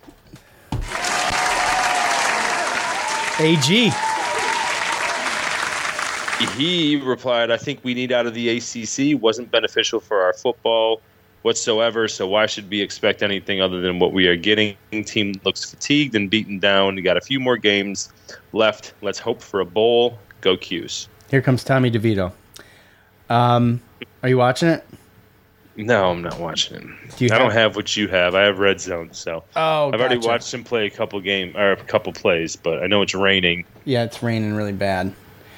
AG. He replied, "I think we need out of the ACC. Wasn't beneficial for our football. whatsoever. So why should we expect anything other than what we are getting? Team looks fatigued and beaten down. You got a few more games left. Let's hope for a bowl. Go Qs. Here comes Tommy DeVito. Are you watching it? No, I'm not watching it. I don't have what you have. I have Red Zone, so I've already watched him play a couple plays, but I know it's raining. Yeah, it's raining really bad.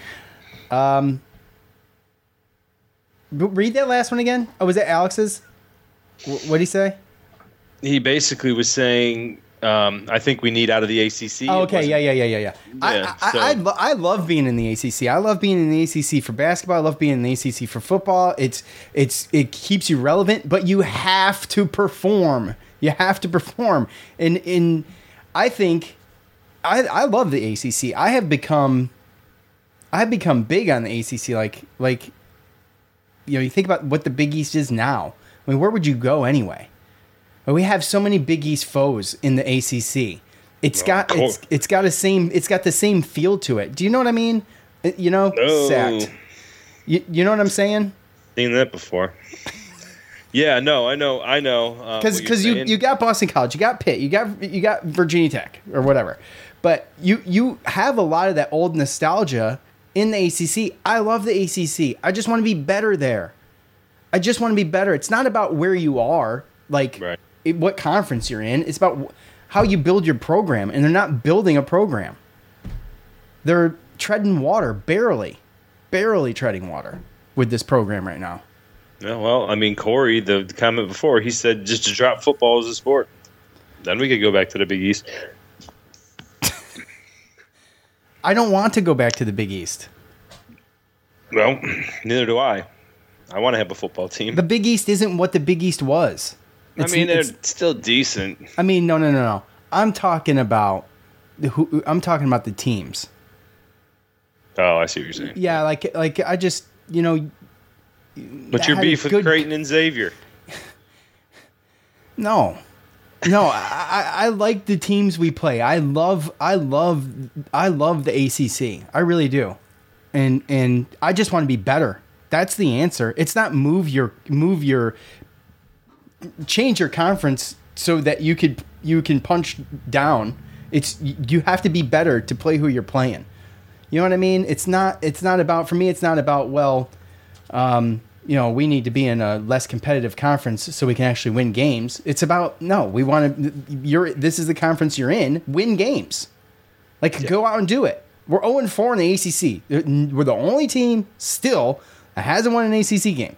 Read that last one again. Oh, was it Alex's? What did he say? He basically was saying, I think we need out of the ACC. Oh, okay, yeah. I love being in the ACC. I love being in the ACC for basketball. I love being in the ACC for football. It keeps you relevant, but you have to perform. You have to perform. And I think I love the ACC. I have become big on the ACC. Like you think about what the Big East is now. I mean, where would you go anyway? We have so many Big East foes in the ACC. It's got the same feel to it. Do you know what I mean? Sacked. You know what I'm saying? Seen that before. Yeah, no, I know. Because you got Boston College, you got Pitt, you got Virginia Tech or whatever, but you have a lot of that old nostalgia in the ACC. I love the ACC. I just want to be better there. I just want to be better. It's not about where you are, what conference you're in. It's about how you build your program, and they're not building a program. They're treading water, barely treading water with this program right now. Yeah, well, I mean, Corey, the comment before, he said just to drop football as a sport. Then we could go back to the Big East. I don't want to go back to the Big East. Well, neither do I. I want to have a football team. The Big East isn't what the Big East was. They're still decent. I mean, no. I'm talking about the teams. Oh, I see what you're saying. Yeah, like I just, What's your beef with Creighton and Xavier? No, I like the teams we play. I love the ACC. I really do, and I just want to be better. That's the answer. It's not change your conference so that you can punch down. You have to be better to play who you're playing. You know what I mean? It's not about, for me, it's not about, we need to be in a less competitive conference so we can actually win games. It's about, no, we want to, this is the conference you're in, win games. Go out and do it. We're 0-4 in the ACC. We're the only team still that hasn't won an ACC game.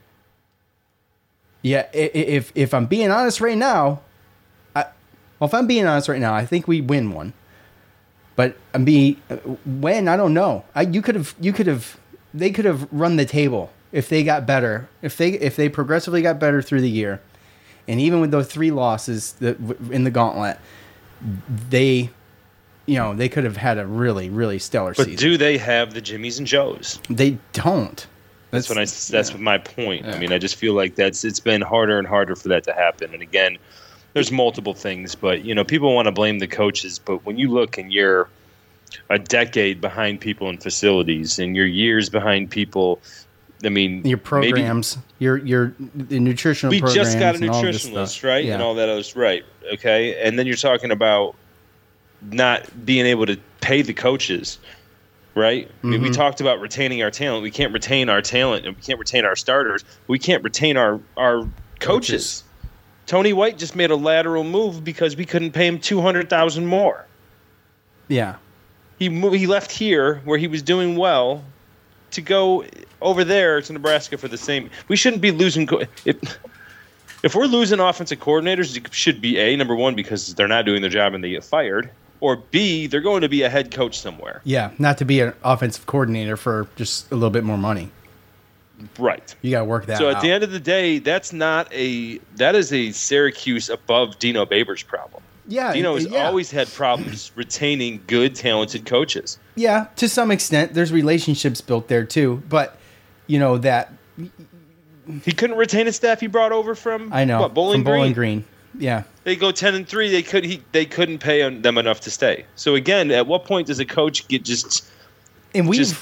Yeah, if I'm being honest right now, I think we win one. But when, I don't know. They could have run the table if they got better, if they progressively got better through the year, and even with those 3 losses in the gauntlet, they could have had a really, really stellar season. But do they have the Jimmies and Joes? They don't. That's my point. Yeah. I mean, I just feel like it's been harder and harder for that to happen. And again, there's multiple things, but people want to blame the coaches. But when you look and you're a decade behind people in facilities, and you're years behind people, I mean, your programs, your nutritional. We programs just got a nutritionist, right, and all that else, right? Okay, and then you're talking about not being able to pay the coaches. Right? I mean, we talked about retaining our talent. We can't retain our talent, and we can't retain our starters. We can't retain our coaches. Tony White just made a lateral move because we couldn't pay him $200,000 more. Yeah, he left here where he was doing well to go over there to Nebraska for the same. We shouldn't be losing. If we're losing offensive coordinators, it should be number one, because they're not doing their job and they get fired. Or B, they're going to be a head coach somewhere. Yeah, not to be an offensive coordinator for just a little bit more money. Right. You got to work that out. So at the end of the day, that is a Syracuse above Dino Babers problem. Yeah. Dino's always had problems retaining good, talented coaches. Yeah, to some extent. There's relationships built there too. But, that... He couldn't retain a staff he brought over from, Bowling Green. Yeah. They go 10-3. They couldn't pay them enough to stay. So again, at what point does a coach get just? And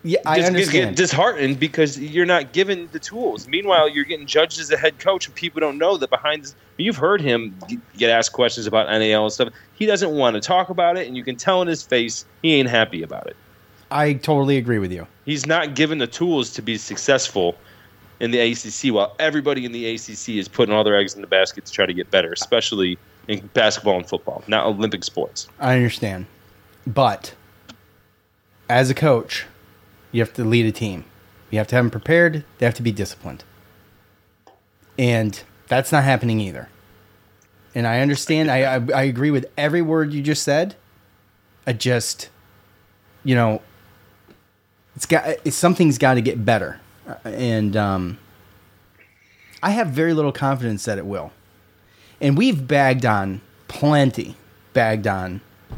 Yeah, I understand. Get disheartened because you're not given the tools. Meanwhile, you're getting judged as a head coach, and people don't know that behind this. You've heard him get asked questions about NAL and stuff. He doesn't want to talk about it, and you can tell in his face he ain't happy about it. I totally agree with you. He's not given the tools to be successful in the ACC, while everybody in the ACC is putting all their eggs in the basket to try to get better, especially in basketball and football, not Olympic sports. I understand. But as a coach, you have to lead a team. You have to have them prepared. They have to be disciplined. And that's not happening either. And I understand. I agree with every word you just said. I just, something's got to get better. And I have very little confidence that it will. And we've bagged on the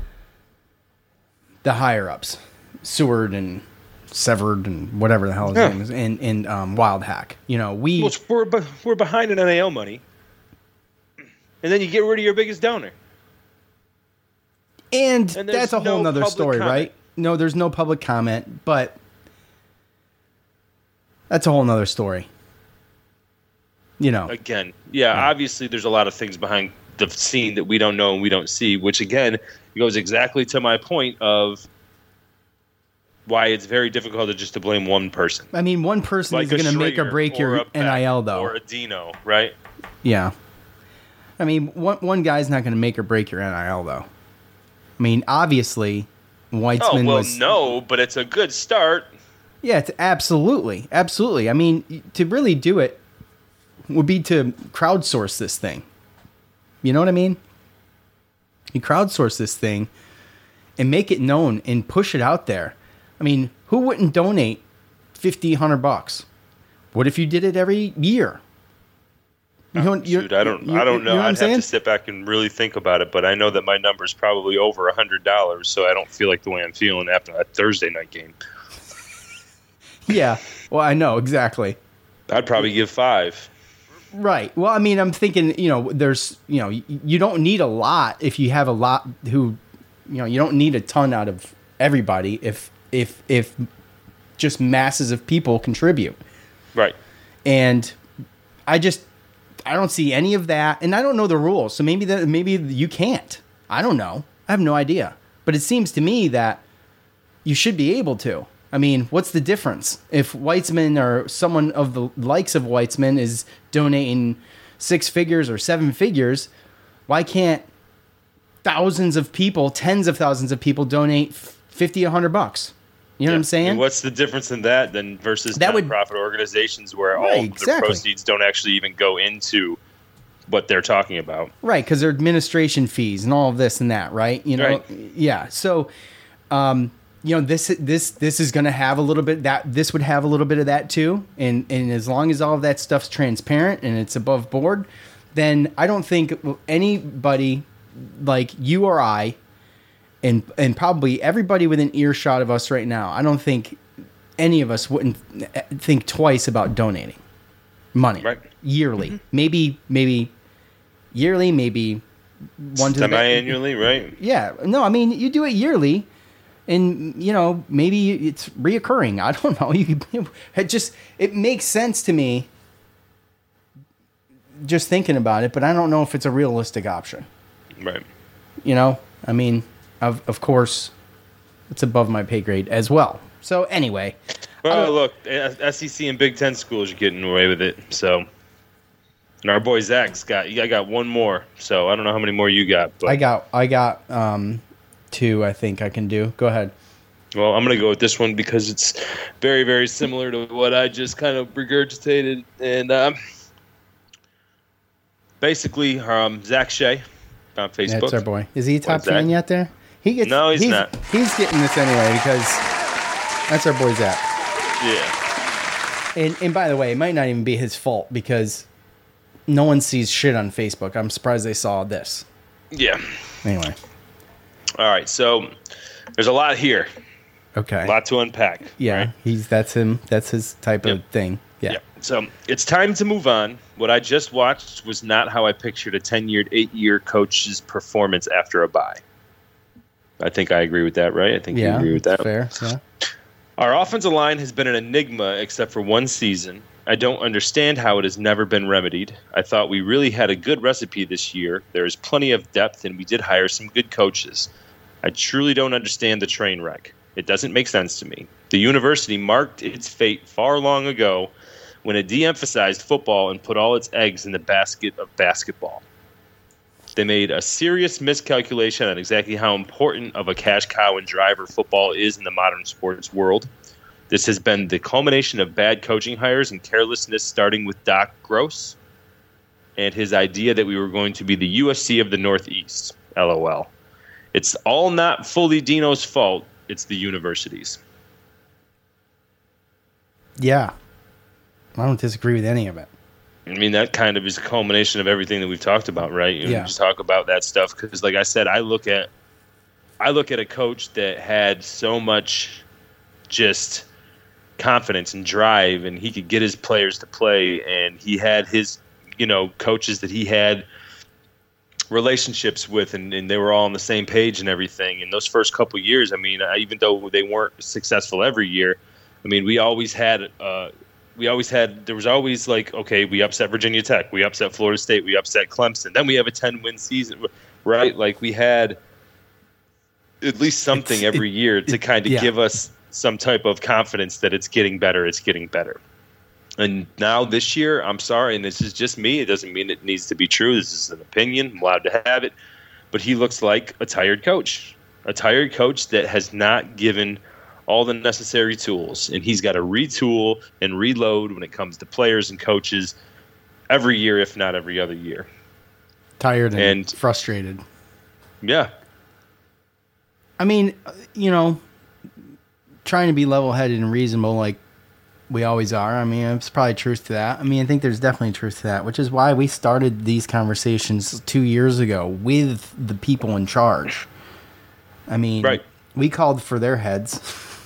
higher-ups. Seward and Severed and whatever the hell his name is, and Wild Hack. We're behind in NAL money, and then you get rid of your biggest donor, and that's a whole nother story, right? No, there's no public comment, but that's a whole nother story. Again, obviously there's a lot of things behind the scene that we don't know and we don't see, which again goes exactly to my point of why it's very difficult to blame one person. I mean, one person is going to make or break your NIL, though. Or a Dino, right? Yeah. I mean, one guy's not going to make or break your NIL, though. I mean, obviously, Weitzman was... no, but it's a good start. Yeah, it's absolutely. Absolutely. I mean, to really do it would be to crowdsource this thing. You know what I mean? You crowdsource this thing and make it known and push it out there. I mean, who wouldn't donate $50-$100? What if you did it every year? I don't know. I'd have to sit back and really think about it, but I know that my number is probably over $100, so I don't feel like the way I'm feeling after that Thursday night game. Yeah, well, I know exactly. I'd probably give $5. Right. Well, I mean, I'm thinking, there's, you don't need a lot if you have a lot who, you don't need a ton out of everybody if just masses of people contribute. Right. And I don't see any of that, and I don't know the rules, so maybe you can't. I don't know. I have no idea. But it seems to me that you should be able to. I mean, what's the difference? If Weitzman or someone of the likes of Weitzman is donating 6 figures or 7 figures, why can't thousands of people, tens of thousands of people donate $50-$100? You know what I'm saying? And what's the difference in that than versus nonprofit organizations where all the proceeds don't actually even go into what they're talking about? Right, because they're administration fees and all of this and that, right? Right. Yeah. So, this is going to have a little bit this would have a little bit of that too, and as long as all of that stuff's transparent and it's above board, then I don't think anybody like you or I. And probably everybody within earshot of us right now, I don't think any of us wouldn't think twice about donating money yearly. Mm-hmm. Maybe yearly, maybe one to semi-annually, right? Yeah. No, I mean, you do it yearly, and maybe it's reoccurring. I don't know. It makes sense to me just thinking about it, but I don't know if it's a realistic option. Right. I mean. Of course, it's above my pay grade as well. So anyway. Well, look, SEC and Big Ten schools are getting away with it. So, and our boy Zach's got one more. So I don't know how many more you got. But. I got 2. I think I can do. Go ahead. Well, I'm gonna go with this one because it's very, very similar to what I just kind of regurgitated. And basically, Zach Shea on Facebook. That's our boy. Is he a top fan yet? There. He's not. He's getting this anyway because that's our boy Zach. Yeah. And by the way, it might not even be his fault because no one sees shit on Facebook. I'm surprised they saw this. Yeah. Anyway. All right. So there's a lot here. Okay. A lot to unpack. Yeah. Right? That's him. That's his type of thing. Yeah. Yep. So it's time to move on. What I just watched was not how I pictured a 8-year coach's performance after a bye. I think I agree with that, right? I think you agree with that. Fair, yeah. Our offensive line has been an enigma except for one season. I don't understand how it has never been remedied. I thought we really had a good recipe this year. There is plenty of depth, and we did hire some good coaches. I truly don't understand the train wreck. It doesn't make sense to me. The university marked its fate far long ago when it de-emphasized football and put all its eggs in the basket of basketball. They made a serious miscalculation on exactly how important of a cash cow and driver football is in the modern sports world. This has been the culmination of bad coaching hires and carelessness, starting with Doc Gross and his idea that we were going to be the USC of the Northeast. LOL. It's all not fully Dino's fault. It's the university's. Yeah. I don't disagree with any of it. I mean, that kind of is a culmination of everything that we've talked about, right? You just talk about that stuff because, like I said, I look at a coach that had so much just confidence and drive, and he could get his players to play, and he had his, coaches that he had relationships with, and they were all on the same page and everything. And those first couple of years, I mean, even though they weren't successful every year, I mean, there was always like, okay, we upset Virginia Tech, we upset Florida State, we upset Clemson, then we have a 10-win season, right? Like, we had at least something every year to kind of give us some type of confidence that it's getting better. And now this year, I'm sorry, and this is just me, it doesn't mean it needs to be true. This is an opinion. I'm allowed to have it. But he looks like a tired coach that has not given all the necessary tools. And he's got to retool and reload when it comes to players and coaches every year, if not every other year. Tired and frustrated. Yeah. I mean, trying to be level-headed and reasonable like we always are. I mean, there's probably truth to that. I mean, I think there's definitely truth to that, which is why we started these conversations 2 years ago with the people in charge. I mean, we called for their heads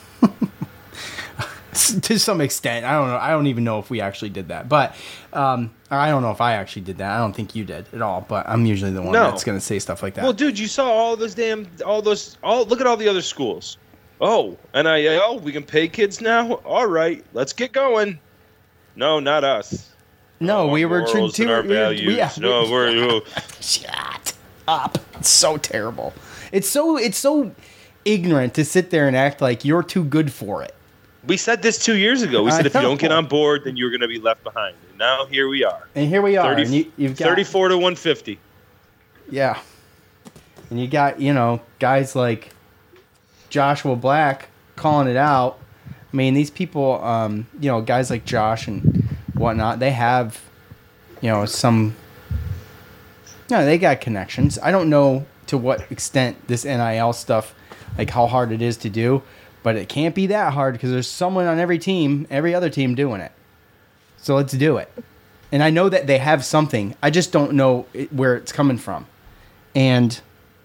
to some extent. I don't know. I don't even know if we actually did that, but I don't know if I actually did that. I don't think you did at all, but I'm usually the one that's going to say stuff like that. Well, dude, you saw look at all the other schools. Oh, NIL, we can pay kids now? All right, let's get going. No, not us. No, we were too. Our values. We're shut up. It's so terrible. It's so ignorant to sit there and act like you're too good for it. We said this 2 years ago. We said if you don't get on board, then you're going to be left behind. And now here we are. And here we are. And you've got 34 to 150. Yeah. And you got, guys like Joshua Black calling it out. I mean, these people, guys like Josh and whatnot, they have, some, they got connections. I don't know to what extent this NIL stuff, like how hard it is to do, but it can't be that hard because there's someone on every other team doing it. So let's do it. And I know that they have something. I just don't know where it's coming from. And,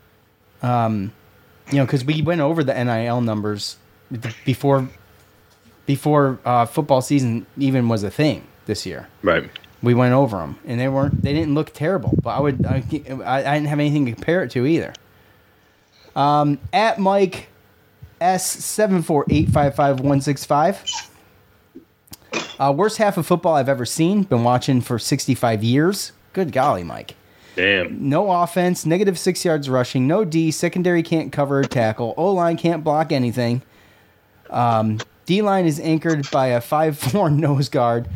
because we went over the NIL numbers before football season even was a thing this year. Right. We went over them, and they didn't look terrible. But I didn't have anything to compare it to either. At Mike S748555165. Worst half of football I've ever seen. Been watching for 65 years. Good golly, Mike. Damn. No offense, negative 6 yards rushing, no D, secondary can't cover or tackle, O-line can't block anything. D-line is anchored by a 5'4" nose guard.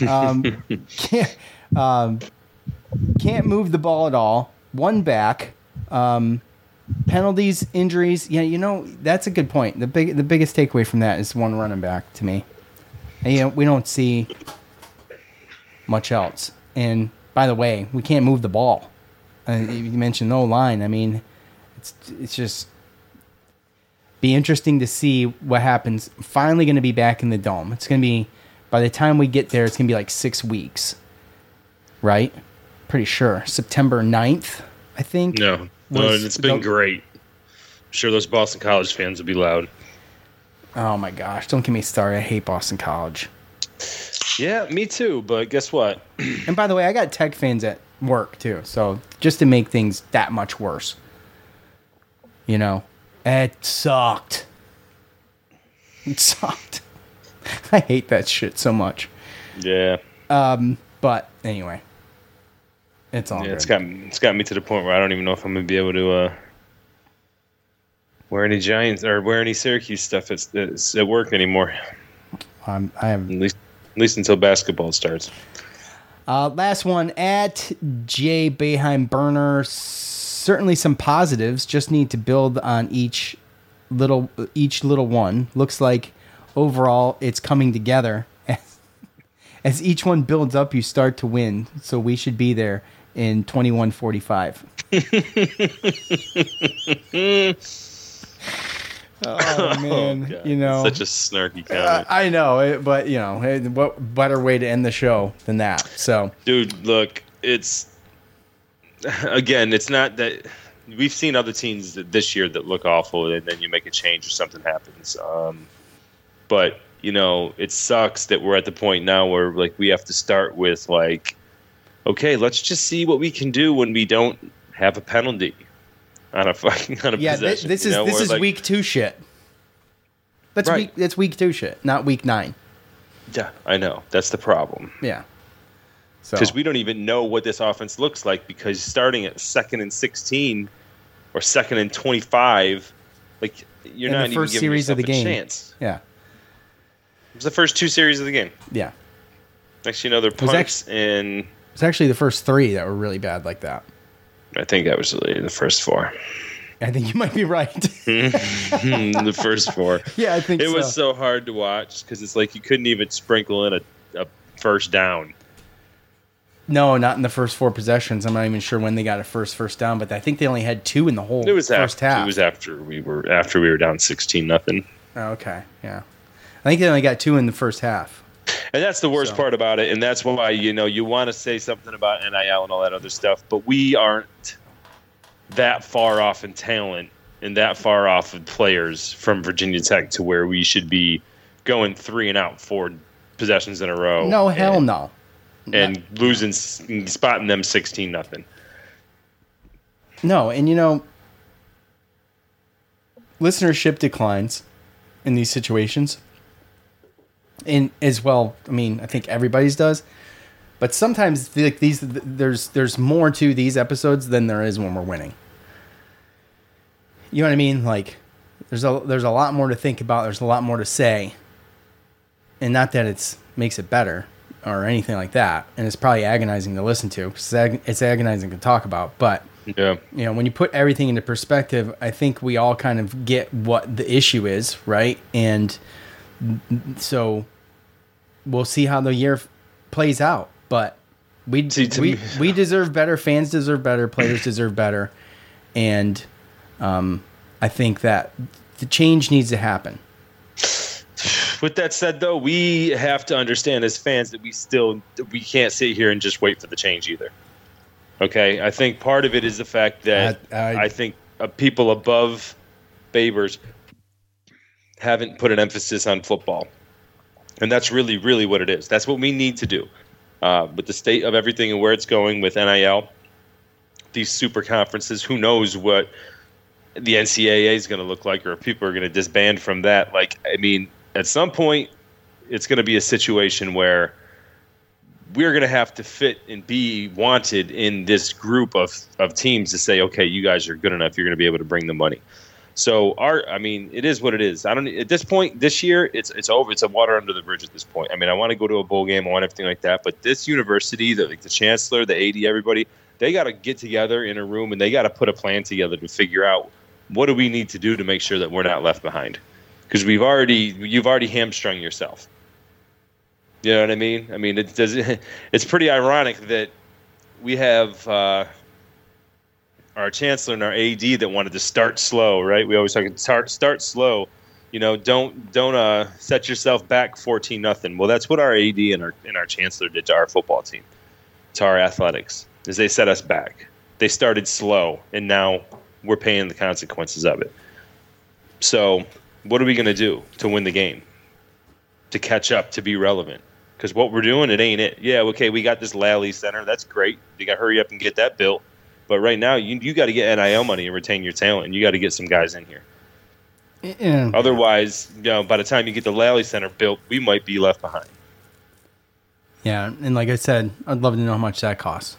Can't move the ball at all. One back. Penalties, injuries. Yeah, that's a good point. The biggest takeaway from that is one running back to me. And, we don't see much else. And by the way, we can't move the ball. You mentioned O-line. I mean, it's just be interesting to see what happens. Finally going to be back in the Dome. It's going to be, by the time we get there, it's going to be like 6 weeks. Right? Pretty sure. September 9th, I think. No, it's been great. I'm sure those Boston College fans will be loud. Oh my gosh, don't get me started. I hate Boston College. Yeah, me too, but guess what? And by the way, I got Tech fans at work too, so just to make things that much worse. It sucked. It sucked. I hate that shit so much. Yeah. But anyway, it's all good. It's got me to the point where I don't even know if I'm gonna be able to wear any Giants or wear any Syracuse stuff at work anymore. I have at least until basketball starts. Last one at J Boeheim Burner. Certainly some positives. Just need to build on each little one. Looks like overall it's coming together. As each one builds up, you start to win. So we should be there in 21:45. Oh man, such a snarky comment. I know, but what better way to end the show than that? So, dude, look, it's not that we've seen other teams this year that look awful, and then you make a change or something happens. But it sucks that we're at the point now where like we have to start with like, okay, let's just see what we can do when we don't have a penalty. On a possession. This is like, week 2 shit. That's right. That's week 2 shit, not week 9. Yeah, I know. That's the problem. Yeah. Because we don't even know what this offense looks like because starting at 2nd and 16 or 2nd and 25, like you're not even giving yourself a chance. Yeah. It was the first 2 series of the game. Yeah. Next, they're punts and it's actually the first 3 that were really bad like that. I think that was the first 4. I think you might be right. The first 4. Yeah, I think it was so hard to watch because it's like you couldn't even sprinkle in a first down. No, not in the first 4 possessions. I'm not even sure when they got a first down, but I think they only had 2 in the whole first half. It was after we were down 16-0. Oh, okay, yeah. I think they only got 2 in the first half. And that's the worst part about it, and that's why you want to say something about NIL and all that other stuff, but we aren't that far off in talent and that far off of players from Virginia Tech to where we should be going 3 and out 4 possessions in a row. No, hell no. And losing, spotting them 16-0. No, and listenership declines in these situations. And as well, I mean, I think everybody's does, but sometimes there's more to these episodes than there is when we're winning. You know what I mean? Like, there's a lot more to think about. There's a lot more to say, and not that it makes it better or anything like that. And it's probably agonizing to listen to because it's agonizing to talk about. But yeah, when you put everything into perspective, I think we all kind of get what the issue is, right? And so we'll see how the year plays out, but we deserve better. Fans deserve better. Players deserve better. And I think that the change needs to happen. With that said, though, we have to understand as fans that we can't sit here and just wait for the change either. Okay? I think part of it is the fact that I think people above Babers haven't put an emphasis on football. And that's really, really what it is. That's what we need to do. With the state of everything and where it's going with NIL, these super conferences, who knows what the NCAA is going to look like or if people are going to disband from that. Like, I mean, at some point, it's going to be a situation where we're going to have to fit and be wanted in this group of teams to say, okay, you guys are good enough. You're going to be able to bring the money. So it is what it is. At this point, this year, it's over. It's a water under the bridge at this point. I mean, I want to go to a bowl game. I want everything like that. But this university, the chancellor, the AD, everybody, they got to get together in a room and they got to put a plan together to figure out what do we need to do to make sure that we're not left behind. Because you've already hamstrung yourself. You know what I mean? I mean, it's pretty ironic that we have our chancellor and our AD that wanted to start slow, right? We always talk start slow. Don't set yourself back 14-0. Well, that's what our AD and our chancellor did to our football team, to our athletics, is they set us back. They started slow, and now we're paying the consequences of it. So what are we going to do to win the game, to catch up, to be relevant? Because what we're doing, it ain't it. Yeah, okay, we got this Lally Center. That's great. You got to hurry up and get that built. But right now, you got to get NIL money and retain your talent, and you got to get some guys in here. Yeah. Otherwise, by the time you get the Lally Center built, we might be left behind. Yeah, and like I said, I'd love to know how much that costs.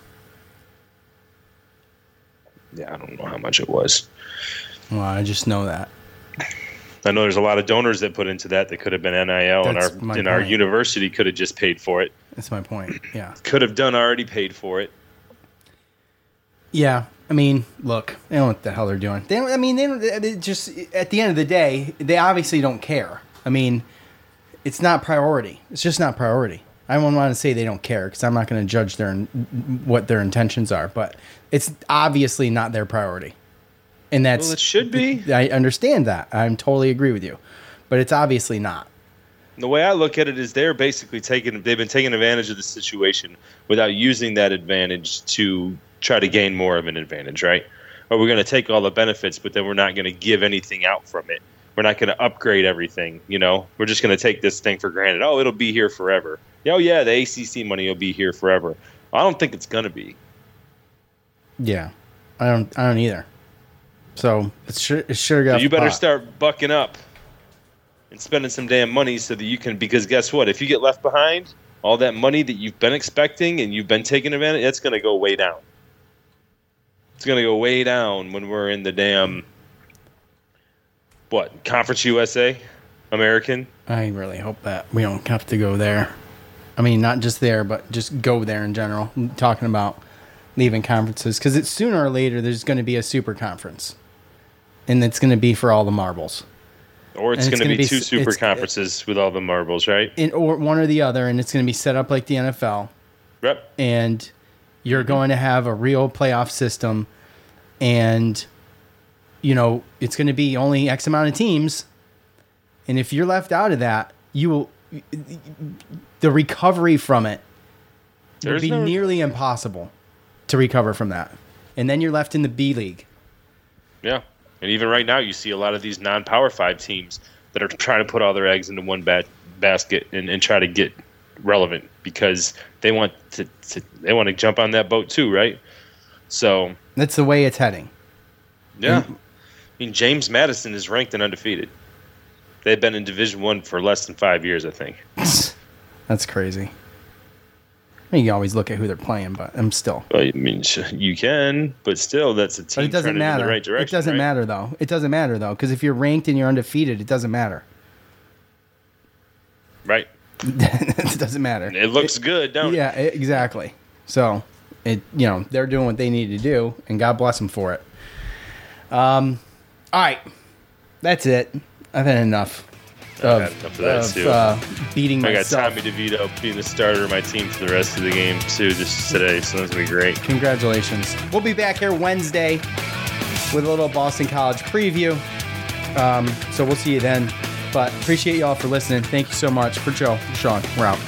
Yeah, I don't know how much it was. Well, I just know that. I know there's a lot of donors that put into that could have been NIL, and our university could have just paid for it. That's my point. Yeah, could have already paid for it. Yeah, I mean, look, they don't know what the hell they're doing. They just at the end of the day, they obviously don't care. I mean, it's not priority. It's just not priority. I don't want to say they don't care because I'm not going to judge what their intentions are, but it's obviously not their priority. And that's, well, it should be. I understand that. I totally agree with you, but it's obviously not. The way I look at it is they've been taking advantage of the situation without using that advantage to try to gain more of an advantage, right? Or we're going to take all the benefits, but then we're not going to give anything out from it. We're not going to upgrade everything, We're just going to take this thing for granted. Oh, it'll be here forever. Oh, yeah, the ACC money will be here forever. I don't think it's going to be. Yeah, I don't either. So it should have got. So you better start bucking up and spending some damn money so that you can. Because guess what? If you get left behind, all that money that you've been expecting and you've been taking advantage, that's going to go way down. It's going to go way down when we're in the damn Conference USA, American. I really hope that we don't have to go there. I mean, not just there, but just go there in general. I'm talking about leaving conferences because it's sooner or later there's going to be a super conference. And it's going to be for all the marbles. Or it's going to be two super conferences with all the marbles, right? Or one or the other, and it's going to be set up like the NFL. Yep. And you're going to have a real playoff system, and, it's going to be only X amount of teams. And if you're left out of that, the recovery from it would be nearly impossible to recover from that. And then you're left in the B League. Yeah. And even right now, you see a lot of these non-Power 5 teams that are trying to put all their eggs into one basket and try to get relevant because they want to jump on that boat too, right? So that's the way it's heading. Yeah, I mean James Madison is ranked and undefeated. They've been in Division I for less than 5 years, I think. That's crazy. I mean, you always look at who they're playing, but I'm still. Well, I mean, you can, but still, that's a team trending in the right direction. It doesn't matter, though. It doesn't matter, though, because if you're ranked and you're undefeated, it doesn't matter. Right. It doesn't matter. It looks good, don't it? Yeah, exactly. So, they're doing what they need to do, and God bless them for it. All right. That's it. I've had enough. Beating myself. I got Tommy DeVito being the starter of my team for the rest of the game too, just today, so that's gonna be great. Congratulations. We'll be back here Wednesday with a little Boston College preview. So we'll see you then. But appreciate y'all for listening. Thank you so much. For Joe, Sean, we're out.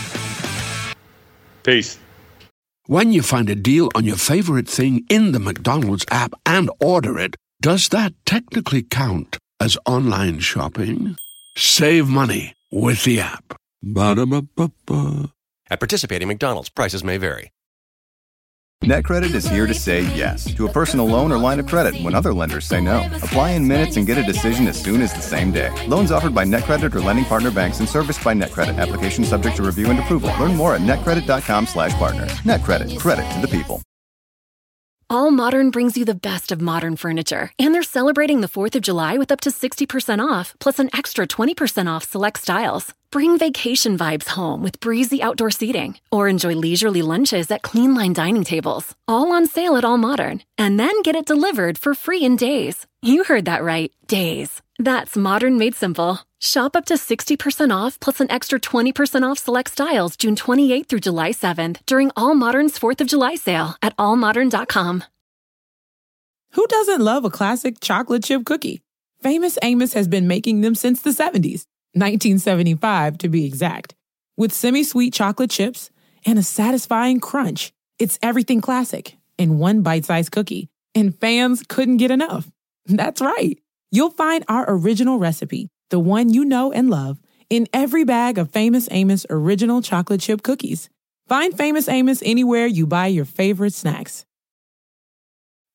Peace. When you find a deal on your favorite thing in the McDonald's app and order it, does that technically count as online shopping? Save money with the app. Ba-da-ba-ba-ba. At participating McDonald's, prices may vary. NetCredit is here to say yes to a personal loan or line of credit when other lenders say no. Apply in minutes and get a decision as soon as the same day. Loans offered by NetCredit or lending partner banks and serviced by NetCredit. Application subject to review and approval. Learn more at netcredit.com/partner. NetCredit. Credit to the people. All Modern brings you the best of modern furniture, and they're celebrating the 4th of July with up to 60% off, plus an extra 20% off select styles. Bring vacation vibes home with breezy outdoor seating, or enjoy leisurely lunches at clean line dining tables. All on sale at All Modern, and then get it delivered for free in days. You heard that right, days. That's Modern made simple. Shop up to 60% off plus an extra 20% off select styles June 28th through July 7th during All Modern's 4th of July sale at allmodern.com. Who doesn't love a classic chocolate chip cookie? Famous Amos has been making them since the 70s, 1975 to be exact. With semi-sweet chocolate chips and a satisfying crunch, it's everything classic in one bite-sized cookie, and fans couldn't get enough. That's right. You'll find our original recipe, the one you know and love, in every bag of Famous Amos original chocolate chip cookies. Find Famous Amos anywhere you buy your favorite snacks.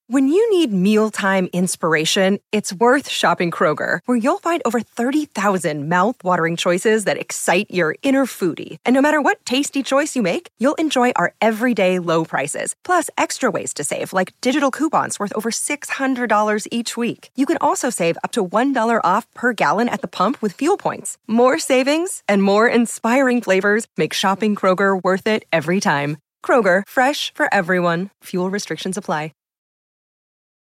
When you need mealtime inspiration, it's worth shopping Kroger, where you'll find over 30,000 mouth-watering choices that excite your inner foodie. And no matter what tasty choice you make, you'll enjoy our everyday low prices, plus extra ways to save, like digital coupons worth over $600 each week. You can also save up to $1 off per gallon at the pump with fuel points. More savings and more inspiring flavors make shopping Kroger worth it every time. Kroger, fresh for everyone. Fuel restrictions apply.